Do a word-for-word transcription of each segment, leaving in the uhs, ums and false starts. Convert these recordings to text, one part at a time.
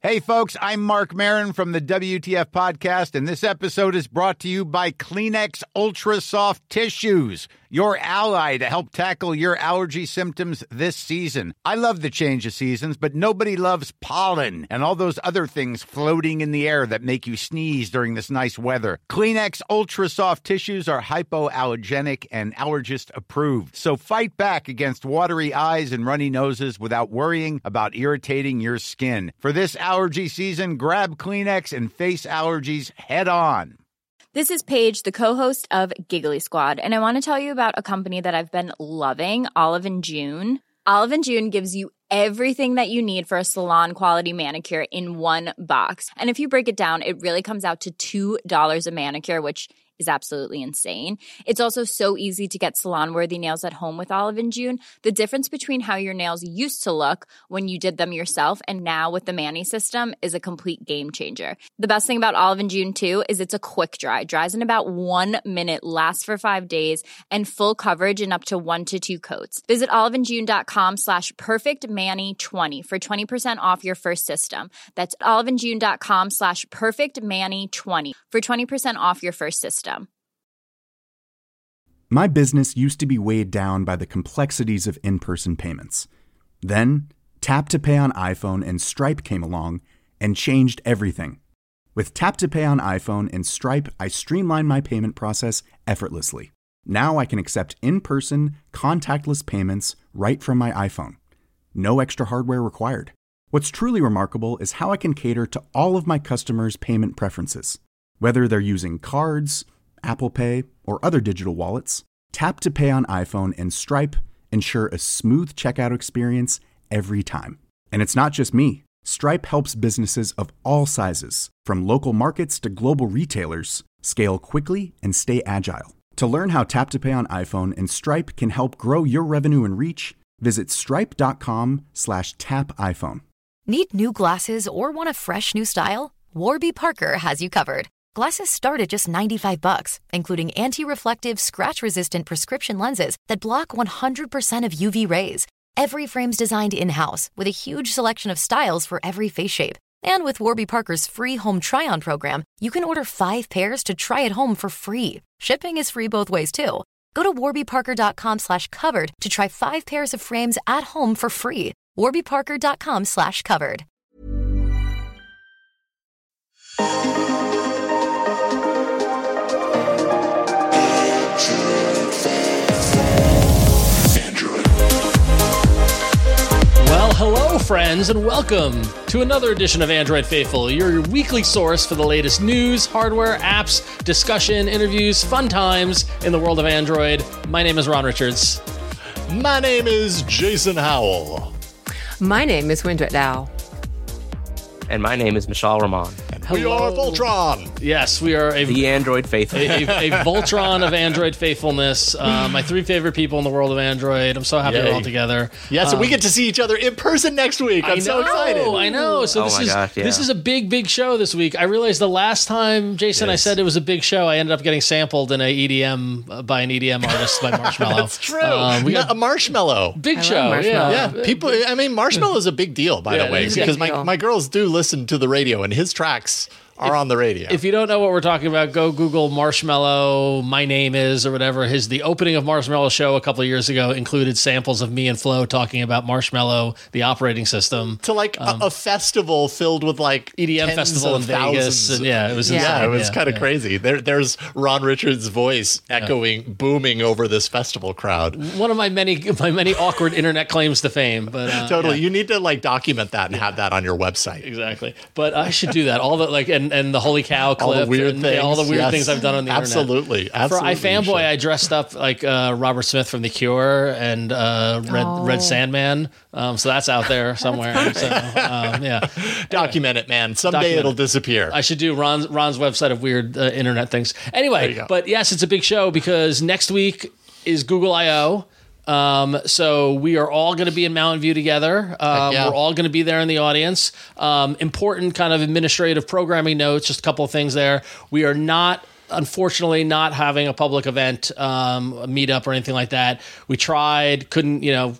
Hey, folks, I'm Mark Maron from the W T F Podcast, and this episode is brought to you by Kleenex Ultra Soft Tissues, your ally to help tackle your allergy symptoms this season. I love the change of seasons, but nobody loves pollen and all those other things floating in the air that make you sneeze during this nice weather. Kleenex Ultra Soft Tissues are hypoallergenic and allergist approved, so fight back against watery eyes and runny noses without worrying about irritating your skin. For this allergy season, grab Kleenex and face allergies head on. This is Paige, the co-host of Giggly Squad, and I want to tell you about a company that I've been loving, Olive and June. Olive and June gives you everything that you need for a salon-quality manicure in one box. And if you break it down, it really comes out to two dollars a manicure, which is absolutely insane. It's also so easy to get salon-worthy nails at home with Olive and June. The difference between how your nails used to look when you did them yourself and now with the Mani system is a complete game changer. The best thing about Olive and June, too, is it's a quick dry. Dries in about one minute, lasts for five days, and full coverage in up to one to two coats. Visit oliveandjune.com slash perfectmani20 for twenty percent off your first system. That's oliveandjune.com slash perfectmani20 for twenty percent off your first system. My business used to be weighed down by the complexities of in-person payments. Then, Tap to Pay on iPhone and Stripe came along and changed everything. With Tap to Pay on iPhone and Stripe, I streamlined my payment process effortlessly. Now I can accept in-person, contactless payments right from my iPhone. No extra hardware required. What's truly remarkable is how I can cater to all of my customers' payment preferences. Whether they're using cards, Apple Pay, or other digital wallets, Tap to Pay on iPhone and Stripe ensure a smooth checkout experience every time. And it's not just me. Stripe helps businesses of all sizes, from local markets to global retailers, scale quickly and stay agile. To learn how Tap to Pay on iPhone and Stripe can help grow your revenue and reach, visit stripe.com slash tap iPhone. Need new glasses or want a fresh new style? Warby Parker has you covered. Glasses start at just ninety-five bucks, including anti-reflective, scratch-resistant prescription lenses that block one hundred percent of U V rays. Every frame's designed in-house with a huge selection of styles for every face shape. And with Warby Parker's free home try-on program, you can order five pairs to try at home for free. Shipping is free both ways, too. Go to warbyparker.com slash covered to try five pairs of frames at home for free. warbyparker.com slash covered. Well, hello, friends, and welcome to another edition of Android Faithful, your weekly source for the latest news, hardware, apps, discussion, interviews, fun times in the world of Android. My name is Ron Richards. My name is Jason Howell. My name is Windret Dow. And my name is Michelle Ramon. And we are Voltron. Yes, we are a, the Android Faithful. a, a, a Voltron of Android faithfulness. Uh, my three favorite people in the world of Android. I'm so happy Yay. we're all together. Yeah, so um, we get to see each other in person next week. I'm I know, so excited. I know. So oh this my is gosh, yeah. this is a big, big show this week. I realized the last time, Jason, Yes. I said it was a big show, I ended up getting sampled in a E D M uh, by an E D M artist by Marshmello. That's true. Um, we No, got a marshmallow. big I love show. Marshmello. Yeah. Yeah, people. I mean, Marshmallow is a big deal, by Yeah, the way, it is a because big my, deal. my girls do listen to the radio, and his tracks are on the radio. If you don't know what we're talking about, go Google Marshmello, My Name Is, or whatever. His the opening of Marshmello show a couple of years ago included samples of me and Flo talking about Marshmello, the operating system. to like um, a, a festival filled with like E D M tens festival of in Vegas, thousands. and yeah, it was Yeah. Yeah, insane. it was Yeah, kind of yeah. crazy. There, there's Ron Richards' voice echoing, booming over this festival crowd. One of my many my many awkward internet claims to fame, but uh, Totally, yeah. you need to like document that and have that on your website. Exactly, but I should do that. All the like, and, and the holy cow clip, All the weird and, things, yeah, all the weird yes. things I've done on the Absolutely, internet. absolutely. For you iFanboy, should. I dressed up like uh, Robert Smith from The Cure and uh, Red Oh. Red Sandman. Um, so that's out there somewhere. So um, yeah, Document it, man. Someday Document it'll it. disappear. I should do Ron's Ron's website of weird uh, internet things. There Anyway, you go. but yes, it's a big show because next week is Google I O. Um, so we are all going to be in Mountain View together. Um, yeah. We're all going to be there in the audience. Um, important kind of administrative programming notes, just a couple of things there. We are not, unfortunately, not having a public event, um, a meetup or anything like that. We tried, couldn't, you know,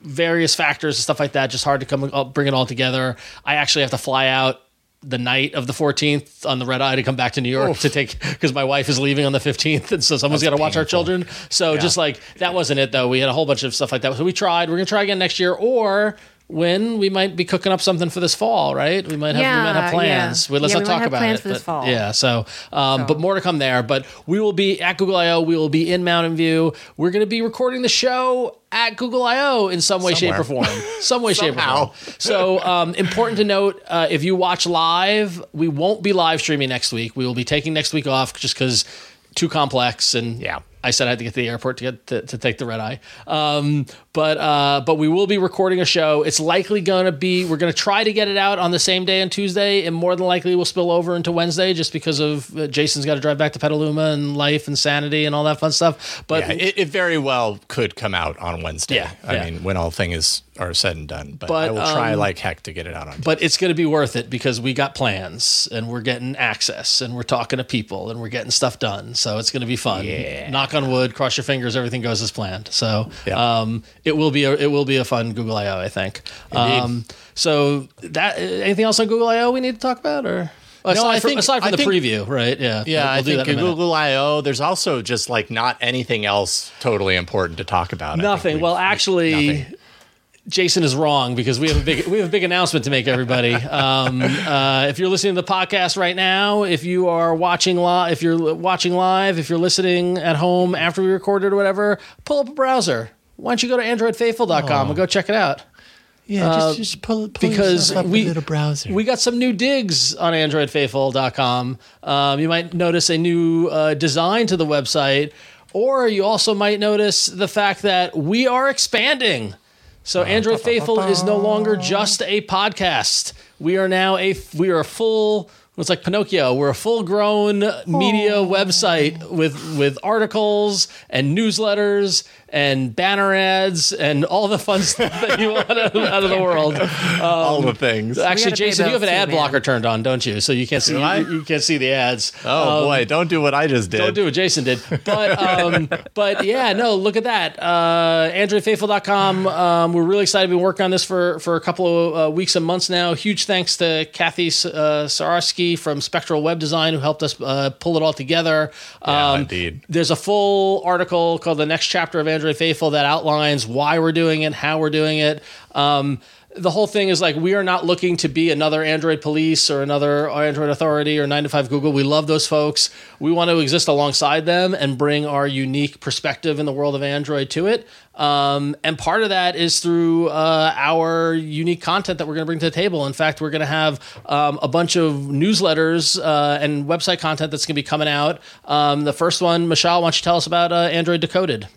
various factors and stuff like that, just hard to come up, bring it all together. I actually have to fly out the night of the fourteenth on the red eye to come back to New York Oof. to take, because my wife is leaving on the fifteenth, and so someone's got to watch our children. So yeah. just like, that wasn't it though. We had a whole bunch of stuff like that. So we tried, we're going to try again next year, or when we might be cooking up something for this fall, right? We might have, yeah, we might have plans. Yeah. Well, let's yeah, not we talk have about plans it. For this but, fall. Yeah, so, um, so, but more to come there. But we will be at Google I O. We will be in Mountain View. We're going to be recording the show at Google I O in some way, Somewhere. shape, or form. Some way, shape, or form. So um, important to note, uh, if you watch live, we won't be live streaming next week. We will be taking next week off just because too complex, and yeah. I said I had to get to the airport to get to, to take the red eye. Um, but uh, but we will be recording a show. It's likely going to be, we're going to try to get it out on the same day on Tuesday, and more than likely we'll spill over into Wednesday just because of uh, Jason's got to drive back to Petaluma and life and sanity and all that fun stuff. But yeah, it, it very well could come out on Wednesday. Yeah, I yeah. mean, when all things are said and done. But, But, I will try um, like heck to get it out on Tuesday. But it's going to be worth it because we got plans and we're getting access and we're talking to people and we're getting stuff done. So it's going to be fun. Yeah. Knock on wood, cross your fingers, everything goes as planned. So Yeah. um, it will be a, it will be a fun Google I O, I think. Indeed. Um, so that anything else on Google I O we need to talk about, or aside, I from, think- aside from I the think- preview, right? Yeah, Yeah, We'll I do think that in a minute. Google I O, there's also just like not anything else totally important to talk about. I think Nothing. we've- Well, actually, nothing. Jason is wrong because we have a big we have a big announcement to make, everybody. Um, uh, if you're listening to the podcast right now, if you are watching live, if you're watching live, if you're listening at home after we recorded or whatever, pull up a browser. Why don't you go to android faithful dot com and go check it out? Yeah, Uh, just, just pull, pull because yourself up we a little browser. we got some new digs on android faithful dot com. Um, you might notice a new uh, design to the website, or you also might notice the fact that we are expanding. So Android Faithful is no longer just a podcast. We are now a we are a full. It's like Pinocchio. We're a full-grown media website with with articles and newsletters and banner ads and all the fun stuff that you want out of, out of the world. Um, all the things. Actually, gotta pay Jason, you have an bills ad too, man. blocker turned on, don't you? So you can't see Do I? you, you can't see the ads. Oh Um, boy, don't do what I just did. Don't do what Jason did. But um, but yeah, no, look at that. Uh, android faithful dot com. Um, we're really excited. We've been working on this for, for a couple of uh, weeks and months now. Huge thanks to Kathy uh, Sararski from Spectral Web Design, who helped us uh, pull it all together. Yeah, Um, indeed. There's a full article called The Next Chapter of Android Faithful that outlines why we're doing it, how we're doing it. Um, the whole thing is like, we are not looking to be another Android police or another Android authority or nine to five Google. We love those folks. We want to exist alongside them and bring our unique perspective in the world of Android to it. Um, and part of that is through uh, our unique content that we're going to bring to the table. In fact, we're going to have um, a bunch of newsletters uh, and website content that's going to be coming out. Um, the first one, Michelle, why don't you tell us about uh, Android Decoded?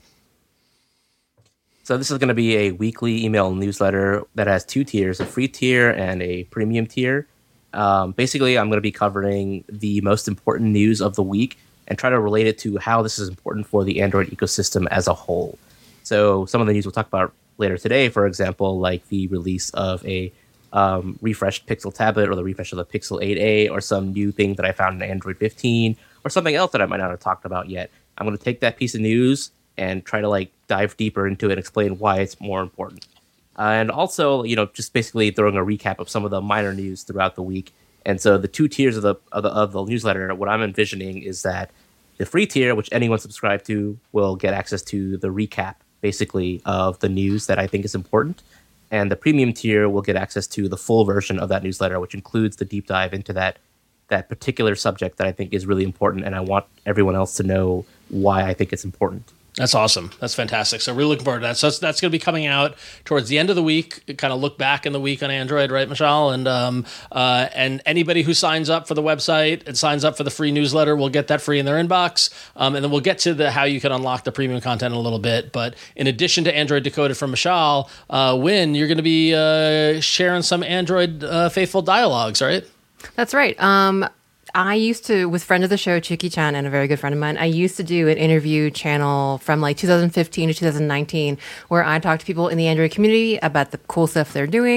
So this is going to be a weekly email newsletter that has two tiers, a free tier and a premium tier. Um, basically, I'm going to be covering the most important news of the week and try to relate it to how this is important for the Android ecosystem as a whole. So some of the news we'll talk about later today, for example, like the release of a um, refreshed Pixel tablet or the refresh of the Pixel eight A or some new thing that I found in Android fifteen or something else that I might not have talked about yet. I'm going to take that piece of news and try to like dive deeper into it and explain why it's more important. Uh, and also, you know, just basically throwing a recap of some of the minor news throughout the week. And so the two tiers of the of the, of the newsletter, what I'm envisioning is that the free tier, which anyone subscribed to, will get access to the recap, basically, of the news that I think is important. And the premium tier will get access to the full version of that newsletter, which includes the deep dive into that that particular subject that I think is really important. And I want everyone else to know why I think it's important. That's awesome. That's fantastic. So really looking forward to that. So that's, that's going to be coming out towards the end of the week. Kind of look back in the week on Android, right, Michelle? And um, uh, and anybody who signs up for the website and signs up for the free newsletter will get that free in their inbox. Um, and then we'll get to the how you can unlock the premium content in a little bit. But in addition to Android Decoded from Michelle, uh, Win, you're going to be uh, sharing some Android uh, Faithful dialogues, right? That's right. Um, I used to, with friend of the show, Chuki Chan, and a very good friend of mine, I used to do an interview channel from like two thousand fifteen to two thousand nineteen where I talked to people in the Android community about the cool stuff they're doing.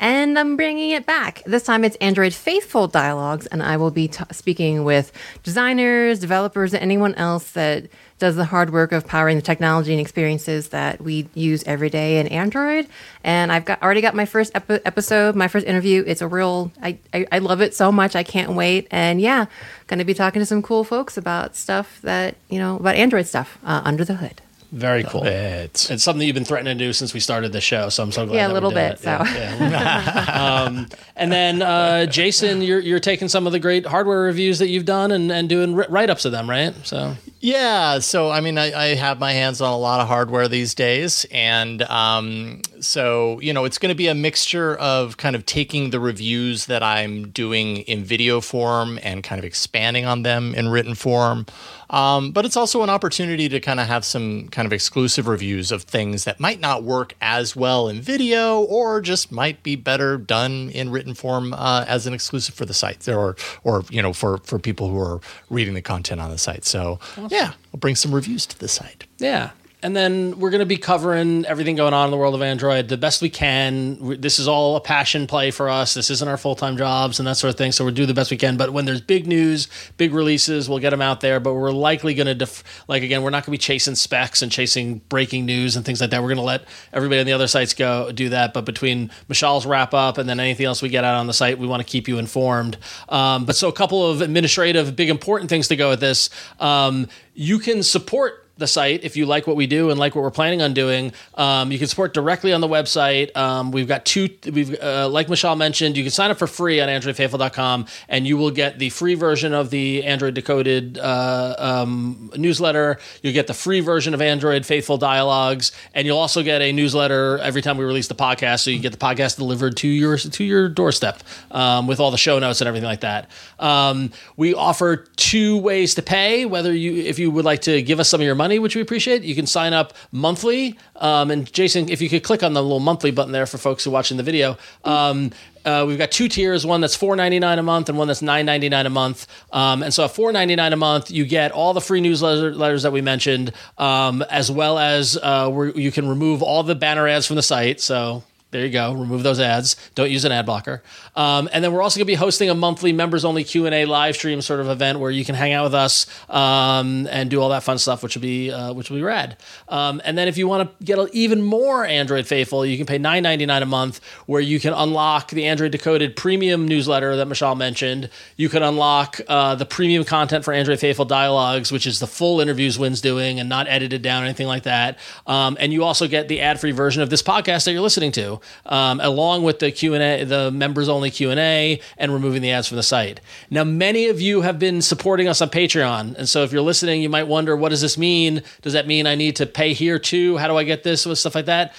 And I'm bringing it back. This time it's Android Faithful Dialogues, and I will be t- speaking with designers, developers, and anyone else that does the hard work of powering the technology and experiences that we use every day in Android. And I've got already got my first epi- episode, my first interview. It's a real, I, I, I love it so much. I can't wait. And yeah, going to be talking to some cool folks about stuff that, you know, about Android stuff uh, under the hood. Very cool. It's, it's something you've been threatening to do since we started the show, so I'm so glad. Yeah, that a little we're doing bit. it. So, yeah, yeah. um, and then uh, Jason, you're you're taking some of the great hardware reviews that you've done and, and doing write ups of them, right? So yeah, so I mean, I, I have my hands on a lot of hardware these days, and um, so you know, it's going to be a mixture of kind of taking the reviews that I'm doing in video form and kind of expanding on them in written form. Um, but it's also an opportunity to kind of have some kind of exclusive reviews of things that might not work as well in video, or just might be better done in written form uh, as an exclusive for the site, or or you know, for for people who are reading the content on the site. So awesome. Yeah, I'll bring some reviews to the site. Yeah. And then we're going to be covering everything going on in the world of Android the best we can. This is all a passion play for us. This isn't our full-time jobs and that sort of thing, so we'll do the best we can. But when there's big news, big releases, we'll get them out there. But we're likely going to, def- like, again, we're not going to be chasing specs and chasing breaking news and things like that. We're going to let everybody on the other sites go do that. But between Mishal's wrap-up and then anything else we get out on the site, we want to keep you informed. Um, but so a couple of administrative, big, important things to go with this. Um, you can support the site if you like what we do and like what we're planning on doing. Um, you can support directly on the website. Um, we've got two, we've uh, like Michal mentioned, you can sign up for free on android faithful dot com and you will get the free version of the Android Decoded uh, um, newsletter. You'll get the free version of Android Faithful Dialogues, and you'll also get a newsletter every time we release the podcast, so you get the podcast delivered to your to your doorstep um, with all the show notes and everything like that. Um, we offer two ways to pay, whether you, if you would like to give us some of your money, which we appreciate. You can sign up monthly. Um, and Jason, if you could click on the little monthly button there for folks who are watching the video. Um, uh, we've got two tiers, one that's four ninety-nine a month and one that's nine ninety-nine a month. Um, and so at four ninety-nine a month, you get all the free newsletters that we mentioned, um, as well as uh, where you can remove all the banner ads from the site. So there you go. Remove those ads. Don't use an ad blocker. Um, and then we're also going to be hosting a monthly members-only Q and A live stream sort of event where you can hang out with us um, and do all that fun stuff, which will be uh, which will be rad. Um, and then if you want to get even more Android Faithful, you can pay nine ninety-nine a month, where you can unlock the Android Decoded premium newsletter that Michal mentioned. You can unlock uh, the premium content for Android Faithful Dialogues, which is the full interviews Wynn's doing and not edited down or anything like that. Um, and you also get the ad-free version of this podcast that you're listening to, Um, along with the Q and A, the members-only Q and A, and removing the ads from the site. Now, many of you have been supporting us on Patreon, and so if you're listening, you might wonder, what does this mean? Does that mean I need to pay here too? How do I get this? With stuff like that?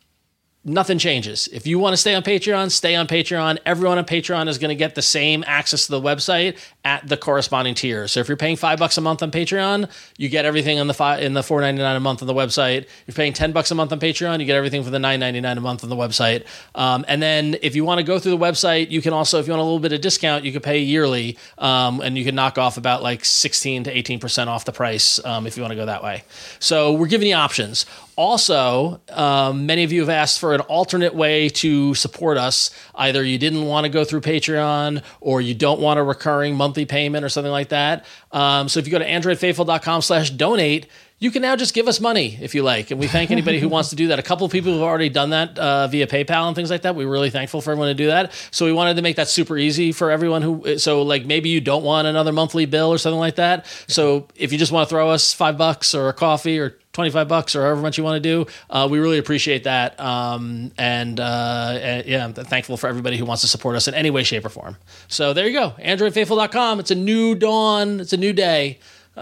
Nothing changes. If you want to stay on Patreon, stay on Patreon. Everyone on Patreon is going to get the same access to the website at the corresponding tier. So if you're paying five bucks a month on Patreon, you get everything on the five, in the four ninety-nine a month on the website. If you're paying ten bucks a month on Patreon, you get everything for the nine ninety-nine a month on the website. Um, and then if you want to go through the website, you can also, if you want a little bit of discount, you can pay yearly, um, and you can knock off about like sixteen to eighteen percent off the price um, if you want to go that way. So we're giving you options. Also, um, many of you have asked for an alternate way to support us. Either you didn't want to go through Patreon, or you don't want a recurring monthly payment or something like that. Um, so if you go to android faithful dot com slash donate, you can now just give us money if you like. And we thank anybody who wants to do that. A couple of people have already done that uh, via PayPal and things like that. We're really thankful for everyone to do that. So we wanted to make that super easy for everyone who, so like maybe you don't want another monthly bill or something like that. So if you just want to throw us five bucks or a coffee or twenty-five bucks or however much you want to do, uh, we really appreciate that. Um, and, uh, and yeah, I'm thankful for everybody who wants to support us in any way, shape, or form. So there you go. android faithful dot com. It's a new dawn. It's a new day.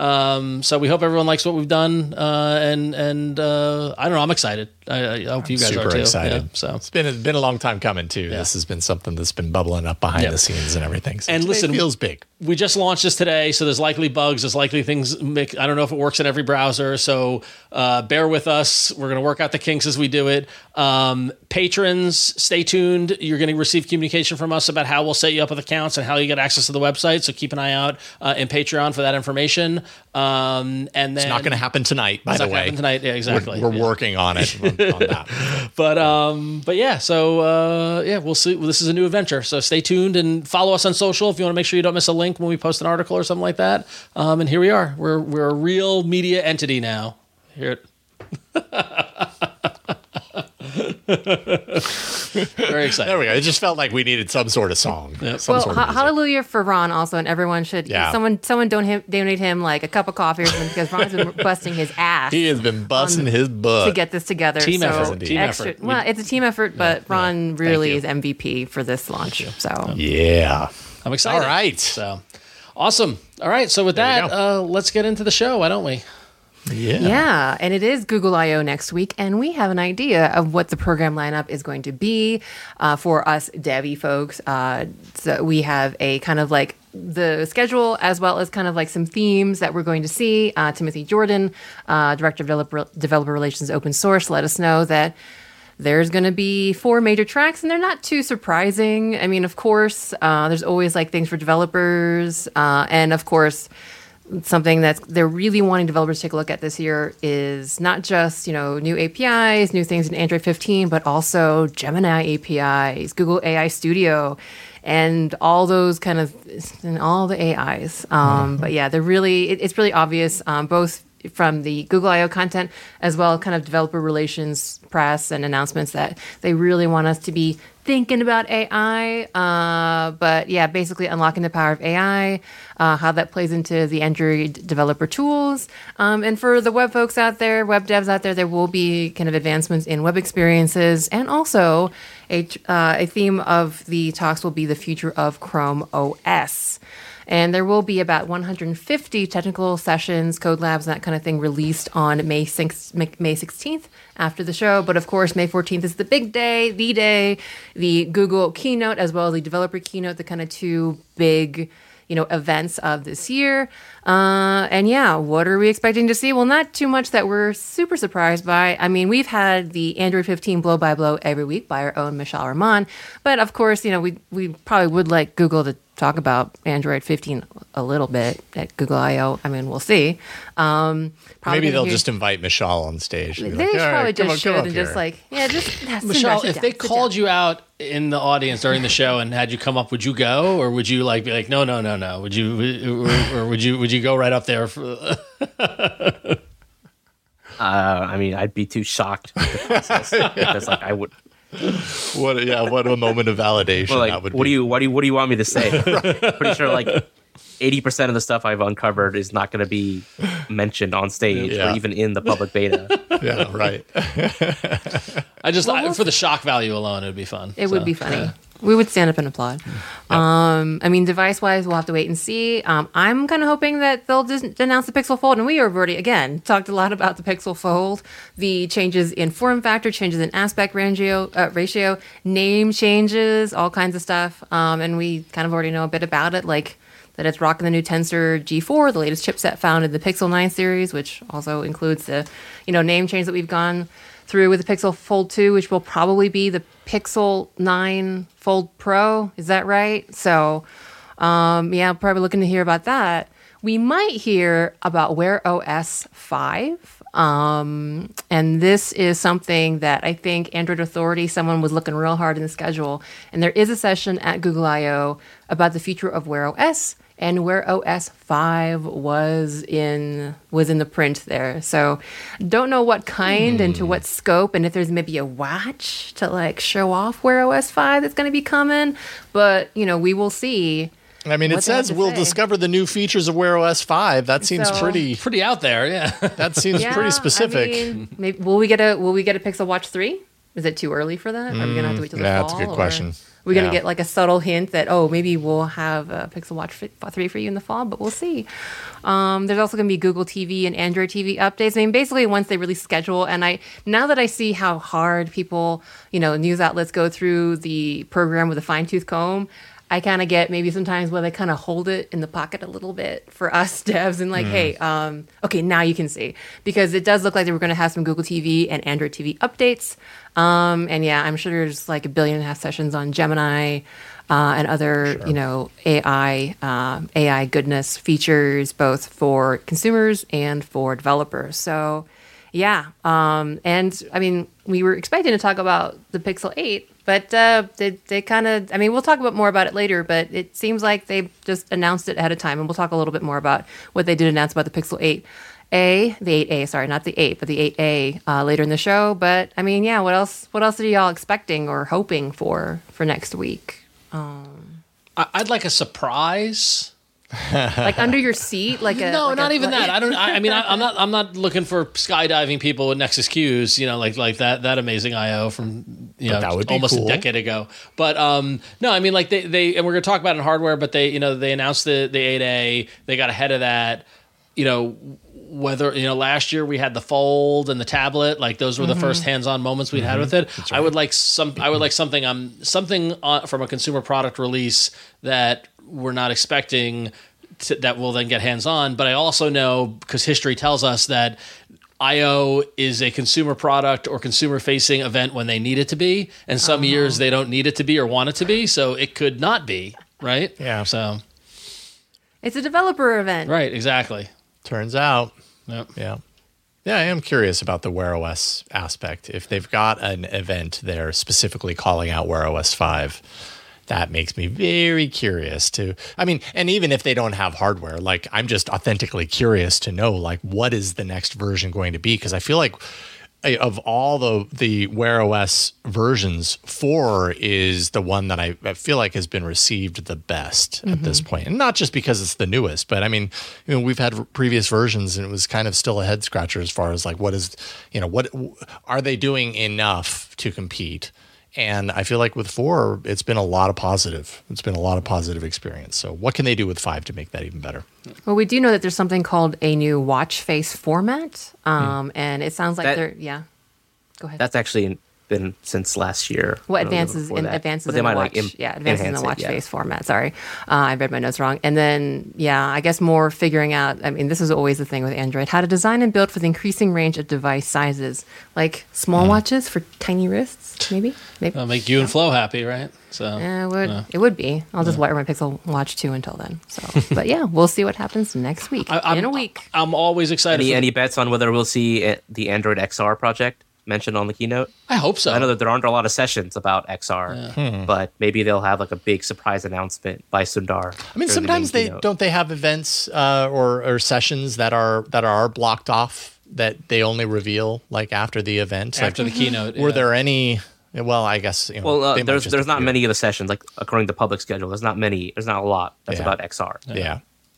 Um, so we hope everyone likes what we've done, uh, and and uh, I don't know, I'm excited. I, I hope you guys Super are too. excited. Yeah, so it's been it's been a long time coming too. Yeah. This has been something that's been bubbling up behind Yep. the scenes and everything. So And it listen, feels big. we just launched this today, so there's likely bugs. There's likely things. Make, I don't know if it works in every browser, so uh, bear with us. We're going to work out the kinks as we do it. Um, patrons, stay tuned. You're going to receive communication from us about how we'll set you up with accounts and how you get access to the website. So keep an eye out uh, in Patreon for that information. Um, and then it's not going to happen tonight, by it's the not way. Happen tonight, yeah, exactly. We're, we're yeah. working on it. on, on that. But um, but yeah, so uh, yeah, we'll see. This is a new adventure, so stay tuned and follow us on social if you want to make sure you don't miss a link when we post an article or something like that. Um, and here we are. We're we're a real media entity now. Here. Very excited. There we go. It just felt like we needed some sort of song. Yep. Some Well, sort of ha- music. hallelujah for Ron also, and everyone should. Yeah. Someone, someone don't him, donate him like a cup of coffee or something because Ron's been busting his ass. He has been busting his butt to get this together. Team so effort. Team extra, effort. Well, it's a team effort, but Ron really you. is M V P for this launch. So Yeah. I'm excited. All right. So awesome. All right. So with There we that, go. uh, let's get into the show, why don't we? Yeah. yeah, and it is Google I O next week, and we have an idea of what the program lineup is going to be uh, for us Devi folks. Uh, so we have a kind of like the schedule as well as kind of like some themes that we're going to see. Uh, Timothy Jordan, uh, Director of Developer, Developer Relations Open Source, let us know that there's going to be four major tracks, and they're not too surprising. I mean, of course, uh, there's always like things for developers, uh, and of course, something that they're really wanting developers to take a look at this year is not just, you know, new A P Is, new things in Android fifteen, but also Gemini A P Is, Google A I Studio, and all those kind of, and all the A Is. Um, but yeah, they're really, it, it's really obvious, um, both from the Google I O content as well kind of developer relations press and announcements that they really want us to be thinking about A I. Uh, but yeah, basically unlocking the power of A I, uh, how that plays into the Android developer tools. Um, and for the web folks out there, web devs out there, there will be kind of advancements in web experiences. And also a, uh, a theme of the talks will be the future of Chrome O S. And there will be about one hundred fifty technical sessions, code labs, and that kind of thing released on May sixth, May sixteenth after the show. But of course, May fourteenth is the big day, the day, the Google keynote, as well as the developer keynote, the kind of two big, you know, events of this year. Uh, and yeah, what are we expecting to see? Well, not too much that we're super surprised by. I mean, we've had the Android fifteen blow by blow every week by our own Michelle Rahman. But of course, you know, we we probably would like Google to talk about Android fifteen a little bit at Google I O. I mean, we'll see. Um, Maybe they'll hear, just invite Michelle on stage. They Like, probably "All right, come just on, should come up and just here." like, yeah, just yeah, sit Michelle, down, sit if down, they sit called down. you out in the audience during the show and had you come up, would you go, or would you like be like, no, no, no, no? Would you, or, or would you, would you go right up there? For, Uh, I mean, I'd be too shocked with the process because, like, I would. What? Yeah. What a moment of validation Well, like, that would what be. do you, what do you, what do you want me to say? Pretty sure, like, eighty percent of the stuff I've uncovered is not going to be mentioned on stage Yeah. or even in the public beta. Yeah. Right. I just I, for the shock value alone, it would be fun. It So, would be funny. yeah. We would stand up and applaud. Um, I mean, device-wise, we'll have to wait and see. Um, I'm kind of hoping that they'll just announce the Pixel Fold, and we have already, again, talked a lot about the Pixel Fold, the changes in form factor, changes in aspect ratio, uh, ratio, name changes, all kinds of stuff. Um, and we kind of already know a bit about it, like that it's rocking the new Tensor G four, the latest chipset found in the Pixel nine series, which also includes the, you know, name change that we've gone through with the Pixel Fold two, which will probably be the Pixel nine Fold Pro. Is that right? So, um, yeah, probably looking to hear about that. We might hear about Wear O S five. Um, and this is something that I think Android Authority, someone was looking real hard in the schedule. And there is a session at Google I O about the future of Wear O S. And Wear O S five was in was in the print there. So don't know what kind mm. and to what scope, and if there's maybe a watch to like show off Wear O S five that's going to be coming. But, you know, we will see. I mean, it says we'll say. discover the new features of Wear O S five. That seems so, pretty pretty out there. Yeah, that seems yeah, pretty specific. I mean, maybe, will we get a Will we get a Pixel Watch three? Is it too early for that? Mm, Are we gonna have to wait till the yeah, fall? Yeah, that's a good question. Are we going to yeah. get like a subtle hint that, oh, maybe we'll have a Pixel Watch three for you in the fall, but we'll see. Um, there's also going to be Google T V and Android T V updates. I mean, basically once they release schedule, and I now that I see how hard people, you know, news outlets go through the program with a fine-tooth comb, I kind of get maybe sometimes where they kind of hold it in the pocket a little bit for us devs and like, mm. hey, um, okay, now you can see. Because it does look like they were going to have some Google T V and Android T V updates. Um, and yeah, I'm sure there's like a billion and a half sessions on Gemini uh, and other, sure. you know, A I, uh, A I goodness features, both for consumers and for developers. So yeah. Um, and I mean, we were expecting to talk about the Pixel eight, but uh, they, they kind of, I mean, we'll talk about more about it later, but it seems like they just announced it ahead of time. And we'll talk a little bit more about what they did announce about the Pixel eight A, the eight A, sorry, not the eight, but the eight A uh, later in the show. But I mean, yeah, what else, what else are y'all expecting or hoping for for next week? Um, I'd like a surprise. Like under your seat, like a no, like not a, even that. I don't. I, I mean, I, I'm not. I'm not looking for skydiving people with Nexus Qs. You know, like like that that amazing I O from you know that would be almost cool. a decade ago. But um, no, I mean, like they they and we're gonna talk about it in hardware. But they you know they announced the the eight A. They got ahead of that. You know. Whether, you know, last year we had the Fold and the tablet, like those were the mm-hmm. first hands-on moments we mm-hmm. had with it. Right. I would like some, I would like something, um, something uh, from a consumer product release that we're not expecting to, that will then get hands-on. But I also know, because history tells us that I O is a consumer product or consumer-facing event when they need it to be, and some uh-huh. years they don't need it to be or want it to be, so it could not be, right? Yeah. So it's a developer event, right? Exactly. Turns out. Yep. Yeah. Yeah, I am curious about the Wear O S aspect. If they've got an event there specifically calling out Wear O S five, that makes me very curious to, I mean, and even if they don't have hardware, like I'm just authentically curious to know, like, what is the next version going to be? Because I feel like of all the the Wear O S versions, four is the one that I, I feel like has been received the best mm-hmm. at this point. And not just because it's the newest, but I mean, you know, we've had previous versions and it was kind of still a head scratcher as far as like, what is, you know, what are they doing enough to compete? And I feel like with four, it's been a lot of positive. It's been a lot of positive experience. So what can they do with five to make that even better? Well, we do know that there's something called a new watch face format. Um, mm. And it sounds like that, they're, yeah. Go ahead. That's actually been since last year. What advances in that. advances in the watch? Like im- yeah, advances in the watch it, yeah. face format. Sorry, uh, I read my notes wrong. And then, yeah, I guess more figuring out. I mean, this is always the thing with Android: how to design and build for the increasing range of device sizes, like small mm. watches for tiny wrists. Maybe, maybe that'll make you and Flo happy, right? So yeah, it would yeah. it would be. I'll just yeah. wear my Pixel Watch two until then. So, but yeah, we'll see what happens next week. I, in a week, I'm always excited. Any, for any bets on whether we'll see the Android X R project mentioned on the keynote? I hope so. I know that there aren't a lot of sessions about X R, yeah. hmm. but maybe they'll have like a big surprise announcement by Sundar. I mean, sometimes the they keynote. Don't they have events uh, or, or sessions that are that are blocked off that they only reveal like after the event, after like, the keynote. Were yeah. there any? Well, I guess. You know, well, uh, there's there's not many of the sessions like according to public schedule. There's not many. There's not a lot that's yeah. about X R. Yeah. yeah.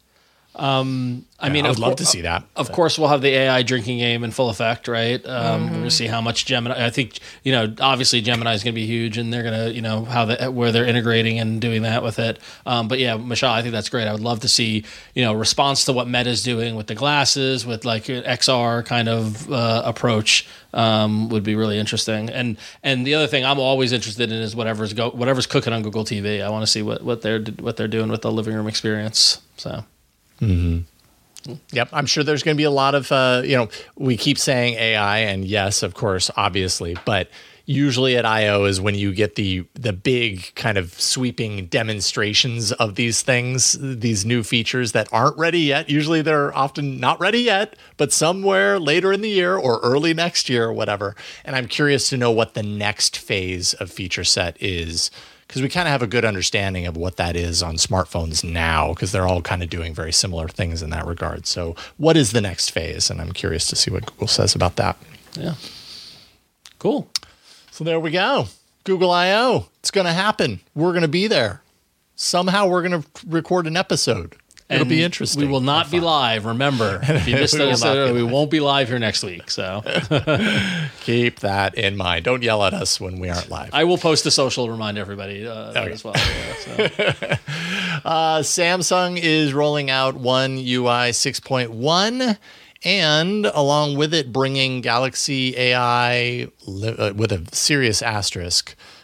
Um, I yeah, mean, I would of love co- to see that. Of but. course, we'll have the A I drinking game in full effect, right? Um, mm-hmm. We're going to see how much Gemini. I think you know, obviously, Gemini is going to be huge, and they're going to, you know, how the where they're integrating and doing that with it. Um, but yeah, Michelle, I think that's great. I would love to see, you know, response to what Meta's doing with the glasses, with like an X R kind of uh, approach. Um, would be really interesting. And and the other thing I'm always interested in is whatever's go whatever's cooking on Google T V. I want to see what what they're what they're doing with the living room experience. So. Mm-hmm. Yep, I'm sure there's going to be a lot of, uh, you know, we keep saying A I, and yes, of course, obviously, but usually at I O is when you get the the big kind of sweeping demonstrations of these things, these new features that aren't ready yet. Usually they're often not ready yet, but somewhere later in the year or early next year or whatever. And I'm curious to know what the next phase of feature set is, because we kind of have a good understanding of what that is on smartphones now, because they're all kind of doing very similar things in that regard. So what is the next phase? And I'm curious to see what Google says about that. Yeah. Cool. So there we go. Google I O. It's going to happen. We're going to be there. Somehow we're going to record an episode. It'll and be interesting. We will not be live, remember. If you missed us, we, we won't be live here next week. So keep that in mind. Don't yell at us when we aren't live. I will post a social to remind everybody uh, okay. as well. Yeah, so. uh, Samsung is rolling out One U I six point one. And along with it, bringing Galaxy A I li- uh, with a serious asterisk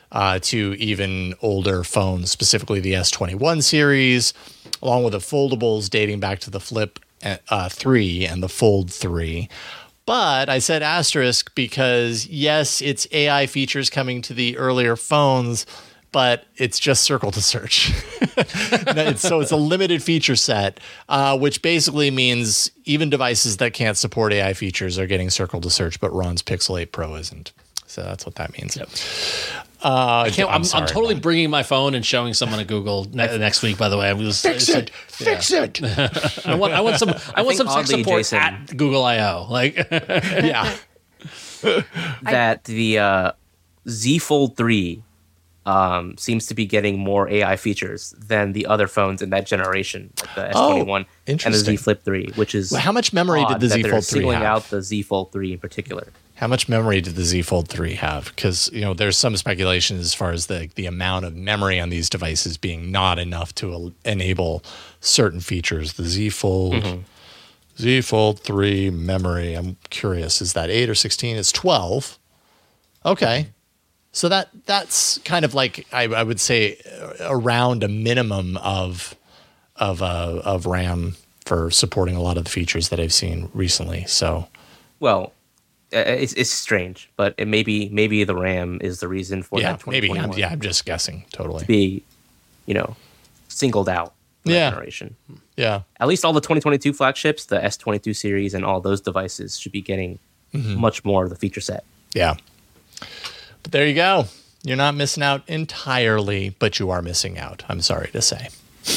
uh, to even older phones, specifically the S twenty-one series, along with the foldables dating back to the Flip uh, three and the Fold three. But I said asterisk because, yes, it's A I features coming to the earlier phones, but it's just circle to search. it's, so it's a limited feature set, uh, which basically means even devices that can't support A I features are getting circle to search, but Ron's Pixel eight Pro isn't. So that's what that means. Yep. Uh, I can't, I'm, I'm, sorry, I'm totally Ron. bringing my phone and showing someone at Google ne- next week. By the way, I was Fix it, fix it. I want, I want some, I, want some think tech oddly, support Jason- at Google I O. Like, Yeah. that the uh, Z Fold three um, seems to be getting more A I features than the other phones in that generation, like the S twenty-one and the interesting. Z Flip three, which is Well, how much memory did odd the that Z they're Fold three singling have? out the Z Fold three in particular. How much memory did the Z Fold three have? Because, you know, there's some speculation as far as the the amount of memory on these devices being not enough to el- enable certain features. The Z Fold, Mm-hmm. Z Fold three memory. I'm curious. Is that eight or sixteen? It's twelve. Okay. So that that's kind of like, I, I would say, around a minimum of of uh, of RAM for supporting a lot of the features that I've seen recently. So, Well, uh, it's, it's strange, but it maybe maybe the RAM is the reason for yeah, that maybe. I'm, 2021 yeah, I'm just guessing. Totally. to be, you know, singled out in Yeah. that generation. Yeah. At least all the twenty twenty-two flagships, the S twenty-two series, and all those devices should be getting Mm-hmm. much more of the feature set. Yeah. But there you go. You're not missing out entirely, but you are missing out, I'm sorry to say.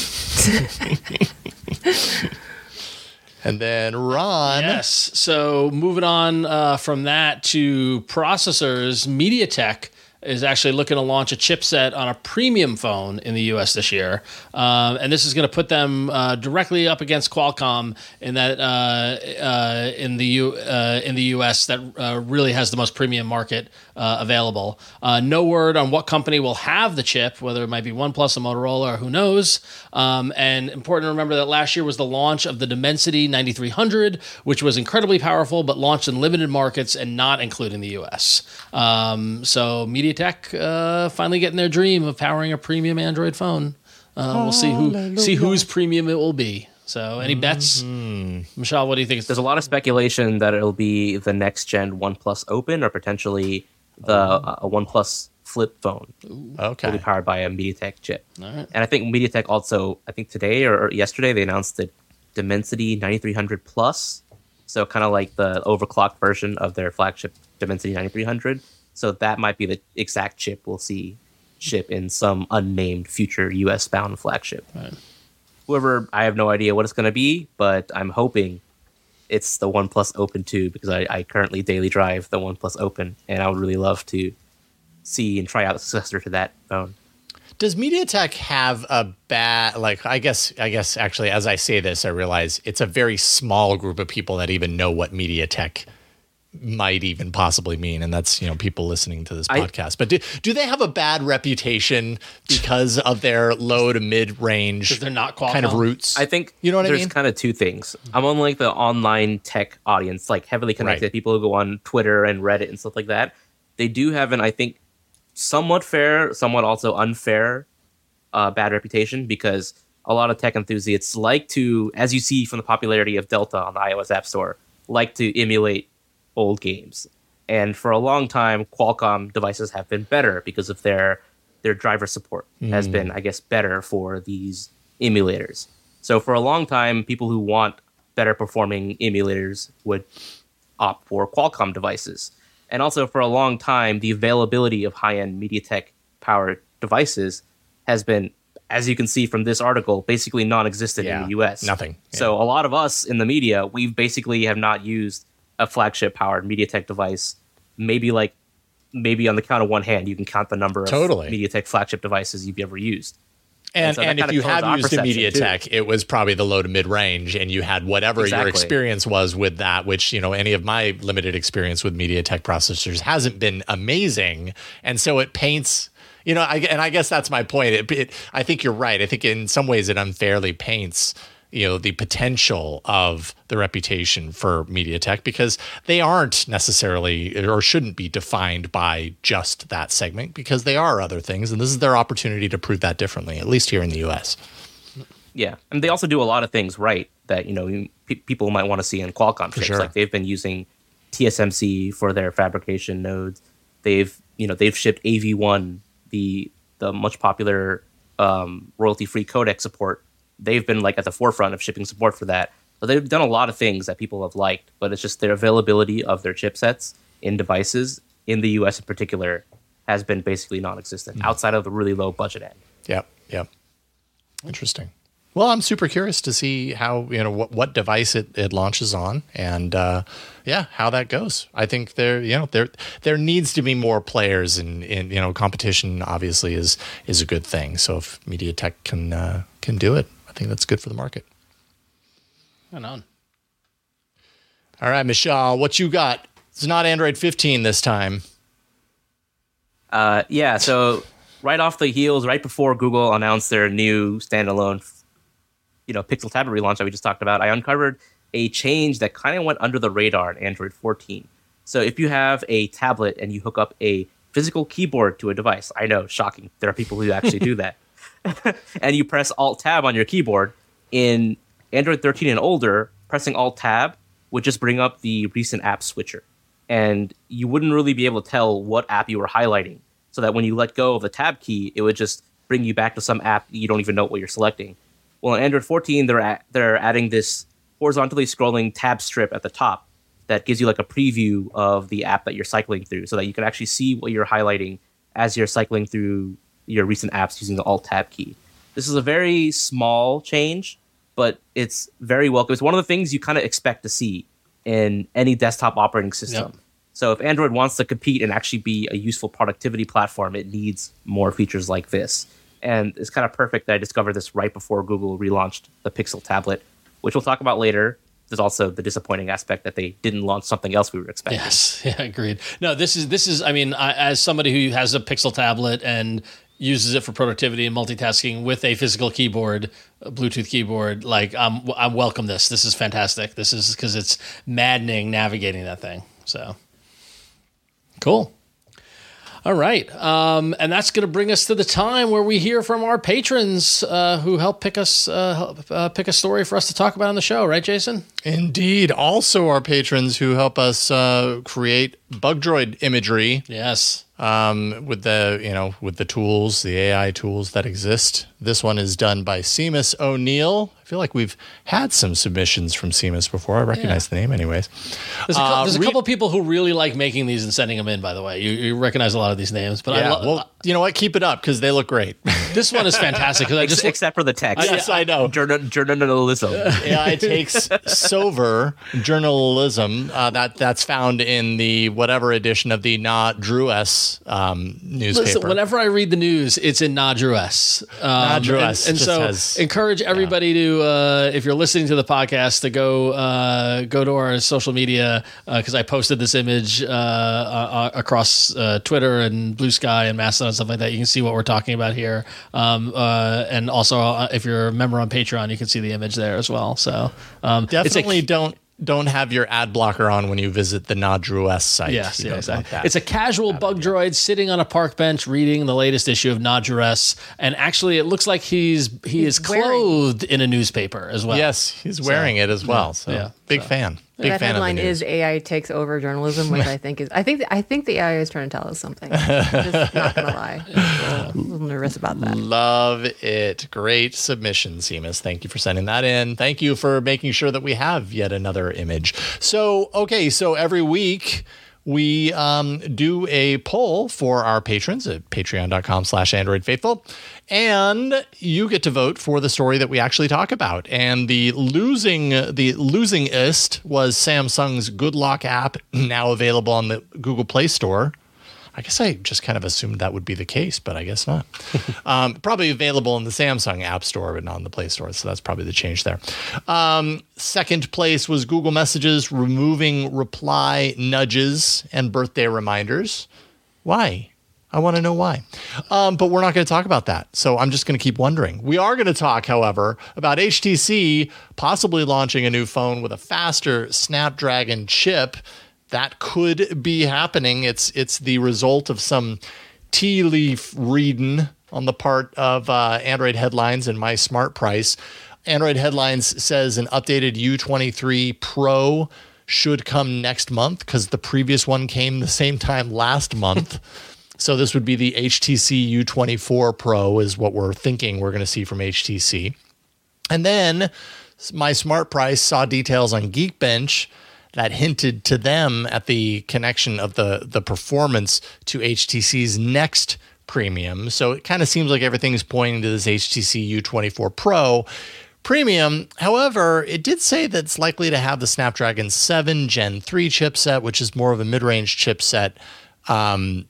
And then Ron. yes. So moving on uh, from that to processors, MediaTek is actually looking to launch a chipset on a premium phone in the U S this year. Um, and this is going to put them uh, directly up against Qualcomm in that uh, uh, in the U, uh, in the U S that uh, really has the most premium market uh, available. Uh, no word on what company will have the chip, whether it might be OnePlus or Motorola or who knows. Um, and important to remember that last year was the launch of the Dimensity ninety-three hundred, which was incredibly powerful, but launched in limited markets and not including the U S. Um, so MediaTek uh, finally getting their dream of powering a premium Android phone. Uh, we'll see who see whose premium it will be. So, any bets, Michelle? What do you think? There's a lot of speculation that it'll be the next gen OnePlus Open or potentially the uh, a OnePlus Flip phone, Okay. fully powered by a MediaTek chip. All right. And I think MediaTek also, I think today or, or yesterday, they announced the Dimensity ninety-three hundred Plus. So kind of like the overclocked version of their flagship Dimensity ninety-three hundred. So that might be the exact chip we'll see ship in some unnamed future U S bound flagship. Right. Whoever, I have no idea what it's going to be, but I'm hoping it's the OnePlus Open two because I, I currently daily drive the OnePlus Open, and I would really love to see and try out the successor to that phone. Does MediaTek have a bad, like, I guess, I guess actually, as I say this, I realize it's a very small group of people that even know what MediaTek might even possibly mean. And that's, you know, people listening to this I- podcast. But do, do they have a bad reputation because of their low to mid range 'Cause they're not Qualcomm? kind of roots? I think you know what I there's mean? kind of two things. I'm on like the online tech audience, like heavily connected Right. people who go on Twitter and Reddit and stuff like that. They do have an, I think, somewhat fair, somewhat also unfair uh, bad reputation because a lot of tech enthusiasts like to, as you see from the popularity of Delta on the iOS App Store, like to emulate old games. And for a long time, Qualcomm devices have been better because of their their driver support has been, I guess, better for these emulators. So for a long time, people who want better performing emulators would opt for Qualcomm devices. And also for a long time, the availability of high-end MediaTek powered devices has been, as you can see from this article, basically non-existent Yeah, in the U S. nothing. Yeah. So a lot of us in the media, we basically have not used a flagship powered MediaTek device. Maybe like, maybe on the count of one hand, you can count the number of Totally. MediaTek flagship devices you've ever used. And, so that and if kinda you colors have our used a perception, MediaTek, it was probably the low to mid range, and you had whatever your Exactly. experience was with that, which, you know, any of my limited experience with MediaTek processors hasn't been amazing. And so it paints, you know, I, and I guess that's my point. It, it, I think you're right. I think in some ways it unfairly paints you know, the potential of the reputation for MediaTek, because they aren't necessarily or shouldn't be defined by just that segment, because they are other things. And this is their opportunity to prove that differently, at least here in the U S. Yeah. And they also do a lot of things right that, you know, pe- people might want to see in Qualcomm chips. Sure. Like they've been using T S M C for their fabrication nodes. They've, you know, they've shipped A V one, the the much popular um, royalty-free codec support. They've been like at the forefront of shipping support for that. So they've done a lot of things that people have liked, but it's just their availability of their chipsets in devices in the U S in particular has been basically non-existent mm. outside of the really low budget end. Yep. Yep. Interesting. Well, I'm super curious to see how, you know, what, what device it, it launches on, and uh, yeah, how that goes. I think there, you know, there there needs to be more players, in, in you know, competition obviously is is a good thing. So if MediaTek can uh, can do it, I think that's good for the market. Right on. All right, Michelle, what you got? It's not Android fifteen this time. Uh, yeah, so right off the heels, right before Google announced their new standalone, you know, Pixel tablet relaunch that we just talked about, I uncovered a change that kind of went under the radar in Android fourteen. So if you have a tablet and you hook up a physical keyboard to a device, I know, shocking, there are people who actually do that, and you press Alt-Tab on your keyboard, in Android thirteen and older, pressing Alt-Tab would just bring up the recent app switcher, and you wouldn't really be able to tell what app you were highlighting, so that when you let go of the Tab key, it would just bring you back to some app you don't even know what you're selecting. Well, in Android fourteen, they're at, they're adding this horizontally scrolling tab strip at the top that gives you like a preview of the app that you're cycling through, so that you can actually see what you're highlighting as you're cycling through your recent apps using the Alt-Tab key. This is a very small change, but it's very welcome. It's one of the things you kind of expect to see in any desktop operating system. Yep. So if Android wants to compete and actually be a useful productivity platform, it needs more features like this. And it's kind of perfect that I discovered this right before Google relaunched the Pixel tablet, which we'll talk about later. There's also the disappointing aspect that they didn't launch something else we were expecting. Yes, yeah, agreed. No, this is, this is. I mean, I, as somebody who has a Pixel tablet and uses it for productivity and multitasking with a physical keyboard, a Bluetooth keyboard, like I'm, I welcome this. This is fantastic. This is because it's maddening navigating that thing. So cool. All right. Um, and that's going to bring us to the time where we hear from our patrons uh, who help pick us uh, help, uh, pick a story for us to talk about on the show. Right, Jason? Indeed. Also our patrons who help us uh, create Bug Droid imagery. Yes. Um, with the, you know, with the tools, the A I tools that exist. This one is done by Seamus O'Neill. I feel like we've had some submissions from Seamus before. I recognize yeah. the name anyways. There's a, uh, there's a re- couple of people who really like making these and sending them in, by the way. You, you recognize a lot of these names. But yeah, I lo- well, you know what? Keep it up because they look great. This one is fantastic. I just Except for the text. Yes, I know. Journal- journalism. A I takes Sover journalism. Uh, that, that's found in the whatever edition of the Na Drew-S um, newspaper. Listen, whenever I read the news, it's in Na Drew-S. Um, Na Drew-S. And, and so has, encourage everybody yeah. to, uh, if you're listening to the podcast, to go uh, go to our social media, because uh, I posted this image uh, uh, across uh, Twitter and Blue Sky and Mastodon and stuff like that. You can see what we're talking about here. Um, uh, and also, uh, if you're a member on Patreon, you can see the image there as well. So um, definitely it's a, don't don't have your ad blocker on when you visit the Na Drew-S site. Yes, you yeah, exactly. That. It's a casual bug idea. droid sitting on a park bench reading the latest issue of Na Drew-S, and actually, it looks like he's he he's is clothed wearing. in a newspaper as well. Yes, he's wearing so, it as well. So yeah, big so. fan. Big that fan headline of the is A I takes over journalism, which I think is I think I think the A I is trying to tell us something. I'm just not gonna lie. I'm a little nervous about that. Love it. Great submission, Seamus. Thank you for sending that in. Thank you for making sure that we have yet another image. So okay, so every week we um, do a poll for our patrons at patreon.com slash Android Faithful. And you get to vote for the story that we actually talk about. And the losing, the losingest was Samsung's Good Lock app, now available on the Google Play Store. I guess I just kind of assumed that would be the case, but I guess not. um, probably available in the Samsung App Store, but not in the Play Store. So that's probably the change there. Um, second place was Google Messages removing reply nudges and birthday reminders. Why? I want to know why. Um, but we're not going to talk about that. So I'm just going to keep wondering. We are going to talk, however, about H T C possibly launching a new phone with a faster Snapdragon chip. That could be happening. It's it's the result of some tea leaf reading on the part of uh, Android Headlines and My Smart Price. Android Headlines says an updated U twenty-three Pro should come next month because the previous one came the same time last month. So this would be the H T C U twenty-four Pro is what we're thinking we're going to see from H T C. And then My Smart Price saw details on Geekbench that hinted to them at the connection of the, the performance to H T C's next premium. So it kind of seems like everything's pointing to this H T C U twenty-four Pro premium. However, it did say that it's likely to have the Snapdragon seven Gen three chipset, which is more of a mid-range chipset. Um,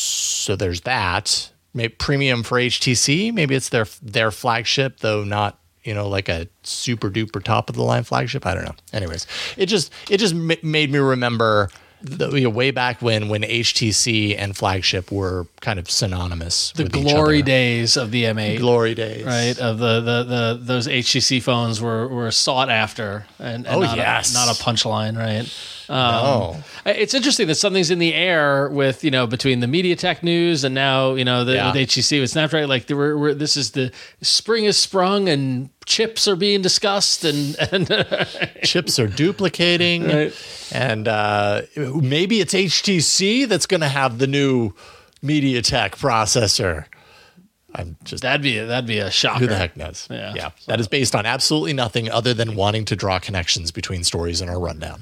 so there's that. Maybe premium for H T C. Maybe it's their their flagship, though not, you know, like a super duper top of the line flagship. I don't know. Anyways, it just it just m- made me remember the, you know, way back when when H T C and flagship were kind of synonymous. The with glory each other. days of the M eight. Glory days, right? Of the the, the those H T C phones were were sought after, and, and oh not yes, a, not a punchline, right? Um, no. It's interesting that something's in the air with, you know, between the MediaTek news and now, you know, the Yeah. with H T C with Snapdragon. Like, we're, we're, this is the spring is sprung and chips are being discussed and, and chips are duplicating, right. and uh, maybe it's H T C that's going to have the new MediaTek processor. I'm just that'd be a, that'd be a shocker. Who the heck knows? Yeah. yeah. That is based on absolutely nothing other than wanting to draw connections between stories in our rundown.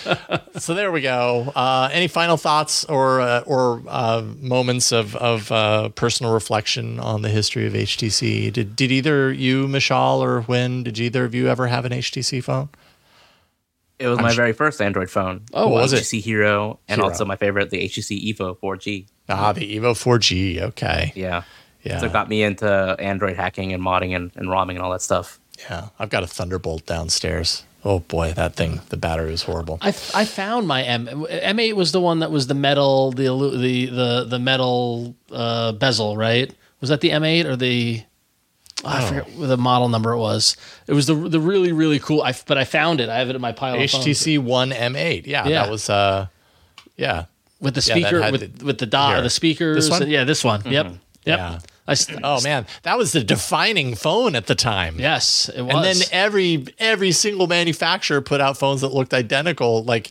So there we go. Uh, any final thoughts or uh, or uh, moments of of uh, personal reflection on the history of H T C? Did did either you, Mishal, or Wynn, did either of you ever have an H T C phone? It was I'm my sh- very first Android phone. Oh, was it? H T C Hero, and Hero. also my favorite, the H T C Evo four G. Ah, the Evo four G. Okay. Yeah. Yeah. So it got me into Android hacking and modding and, and ROMing and all that stuff. Yeah. I've got a Thunderbolt downstairs. Oh boy, that thing, the battery is horrible. I, I found my M M8 was the one that was the metal the the the the metal uh, bezel, right? Was that the M eight or the oh, I forget what the model number it was. It was the the really really cool. I but I found it. I have it in my pile. H T C of phones. One M eight. Yeah, Yeah. that was uh, yeah. With the Yeah, that speaker had with the- with the dot here. the speakers. This one? and- yeah, this one. Yep. Yep. Yeah. I st- Oh man, that was the defining phone at the time. Yes, it was. And then every every single manufacturer put out phones that looked identical. Like,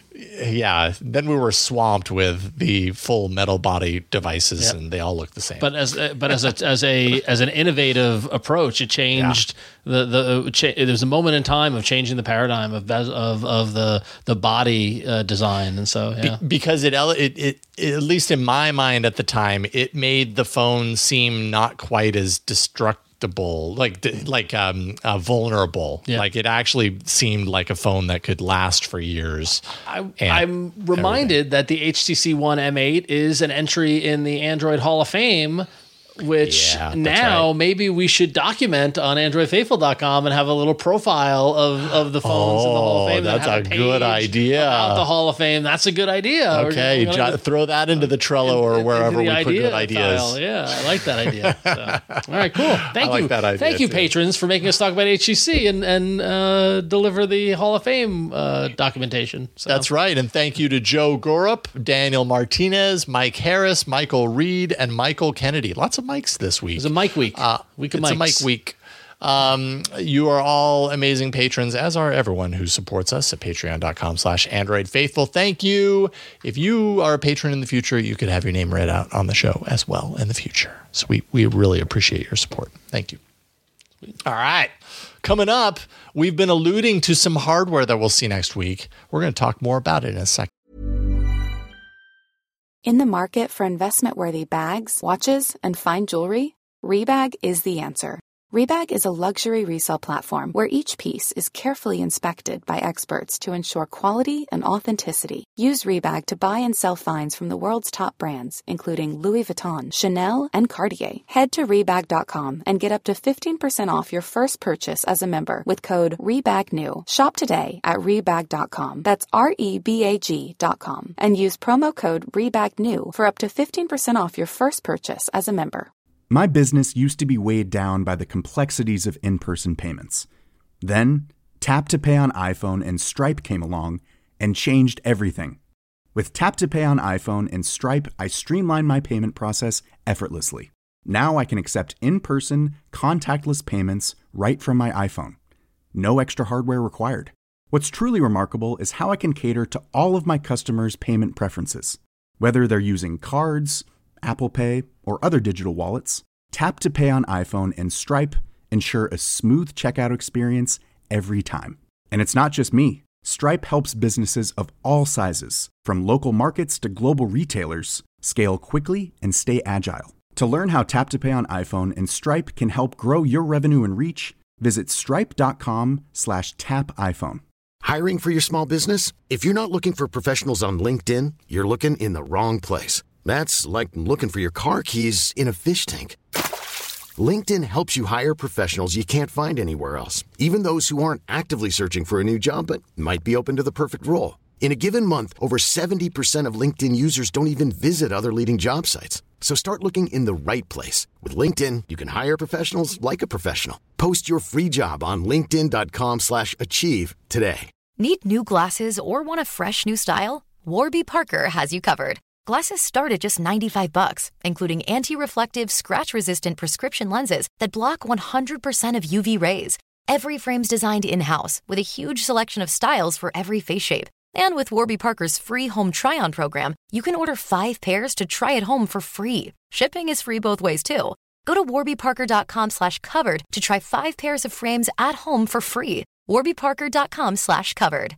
yeah. Then we were swamped with the full metal body devices, Yep. and they all looked the same. But as but as a as a as an innovative approach, it changed the the. Cha- there was a moment in time of changing the paradigm of bes- of of the the body uh, design, and so yeah. Be- because it, ele- it, it, it, at least in my mind at the time, it made the phone seem not quite as destructible, like like um, uh, vulnerable. Yeah. Like it actually seemed like a phone that could last for years. I, and I'm reminded that the H T C One M eight is an entry in the Android Hall of Fame, which Yeah, that's now right. maybe we should document on android faithful dot com and have a little profile of, of the phones in the Hall of Oh, Fame. that that's have a page good idea. About the Hall of Fame. That's a good idea. We're- Okay, we're gonna jo- throw that into the Trello or into wherever the we put idea good ideas. file. Yeah, I like that idea. So, all right, cool. Thank I like you. that idea, Thank you, too. patrons, for making us talk about H T C and and uh, deliver the Hall of Fame uh, documentation. So. That's right. And thank you to Joe Gorup, Daniel Martinez, Mike Harris, Michael Reed, and Michael Kennedy. Lots of mics this week. It's a mic week. Uh, week of it's mics. a mic week. Um, you are all amazing patrons, as are everyone who supports us at patreon.com slash Android Faithful. Thank you. If you are a patron in the future, you could have your name read out on the show as well in the future. So we, we really appreciate your support. Thank you. All right. Coming up, we've been alluding to some hardware that we'll see next week. We're going to talk more about it in a second. In the market for investment-worthy bags, watches, and fine jewelry, Rebag is the answer. Rebag is a luxury resale platform where each piece is carefully inspected by experts to ensure quality and authenticity. Use Rebag to buy and sell finds from the world's top brands, including Louis Vuitton, Chanel, and Cartier. Head to Rebag dot com and get up to fifteen percent off your first purchase as a member with code REBAGNEW. Shop today at Rebag dot com. That's R E B A G dot com. And use promo code REBAGNEW for up to fifteen percent off your first purchase as a member. My business used to be weighed down by the complexities of in-person payments. Then, Tap to Pay on iPhone and Stripe came along and changed everything. With Tap to Pay on iPhone and Stripe, I streamlined my payment process effortlessly. Now I can accept in-person, contactless payments right from my iPhone. No extra hardware required. What's truly remarkable is how I can cater to all of my customers' payment preferences. Whether they're using cards, Apple Pay, or other digital wallets, Tap to Pay on iPhone and Stripe ensure a smooth checkout experience every time. And it's not just me. Stripe helps businesses of all sizes, from local markets to global retailers, scale quickly and stay agile. To learn how Tap to Pay on iPhone and Stripe can help grow your revenue and reach, visit stripe.com slash tap iPhone. Hiring for your small business? If you're not looking for professionals on LinkedIn, you're looking in the wrong place. That's like looking for your car keys in a fish tank. LinkedIn helps you hire professionals you can't find anywhere else, even those who aren't actively searching for a new job but might be open to the perfect role. In a given month, over seventy percent of LinkedIn users don't even visit other leading job sites. So start looking in the right place. With LinkedIn, you can hire professionals like a professional. Post your free job on linkedin.com slash achieve today. Need new glasses or want a fresh new style? Warby Parker has you covered. Glasses start at just ninety-five bucks, including anti-reflective, scratch-resistant prescription lenses that block one hundred percent of U V rays. Every frame's designed in-house with a huge selection of styles for every face shape. And with Warby Parker's free home try-on program, you can order five pairs to try at home for free. Shipping is free both ways, too. Go to warbyparker.com slash covered to try five pairs of frames at home for free. warbyparker.com slash covered.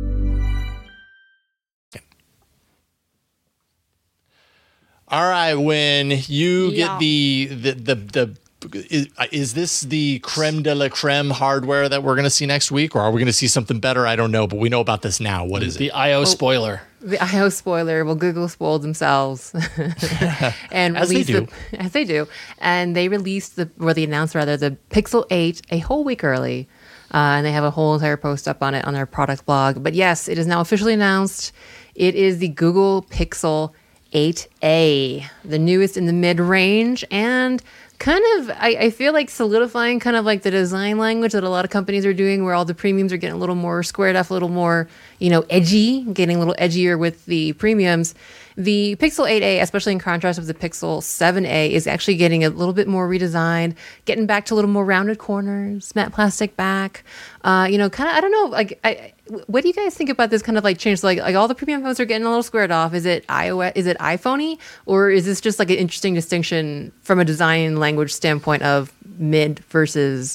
All right, when you Yeah. get the the the, the is, is this the creme de la creme hardware that we're going to see next week, or are we going to see something better? I don't know, but we know about this now. What is The it? I O spoiler. The I O spoiler. Well, Google spoiled themselves, and As they released do. The, as they do, and they released the or they announced rather the Pixel eight a whole week early, uh, and they have a whole entire post up on it on their product blog. But yes, it is now officially announced. It is the Google Pixel eight A, the newest in the mid-range, and kind of, I, I feel like solidifying kind of like the design language that a lot of companies are doing, where all the premiums are getting a little more squared off, a little more, you know, edgy, getting a little edgier with the premiums. The Pixel eight A, especially in contrast with the Pixel seven A, is actually getting a little bit more redesigned, getting back to a little more rounded corners, matte plastic back. Uh, you know, kind of, I don't know, like, I, what do you guys think about this kind of like change? Like, like all the premium phones are getting a little squared off. Is it iOS? Is it iPhone-y, or is this just like an interesting distinction from a design language standpoint of mid versus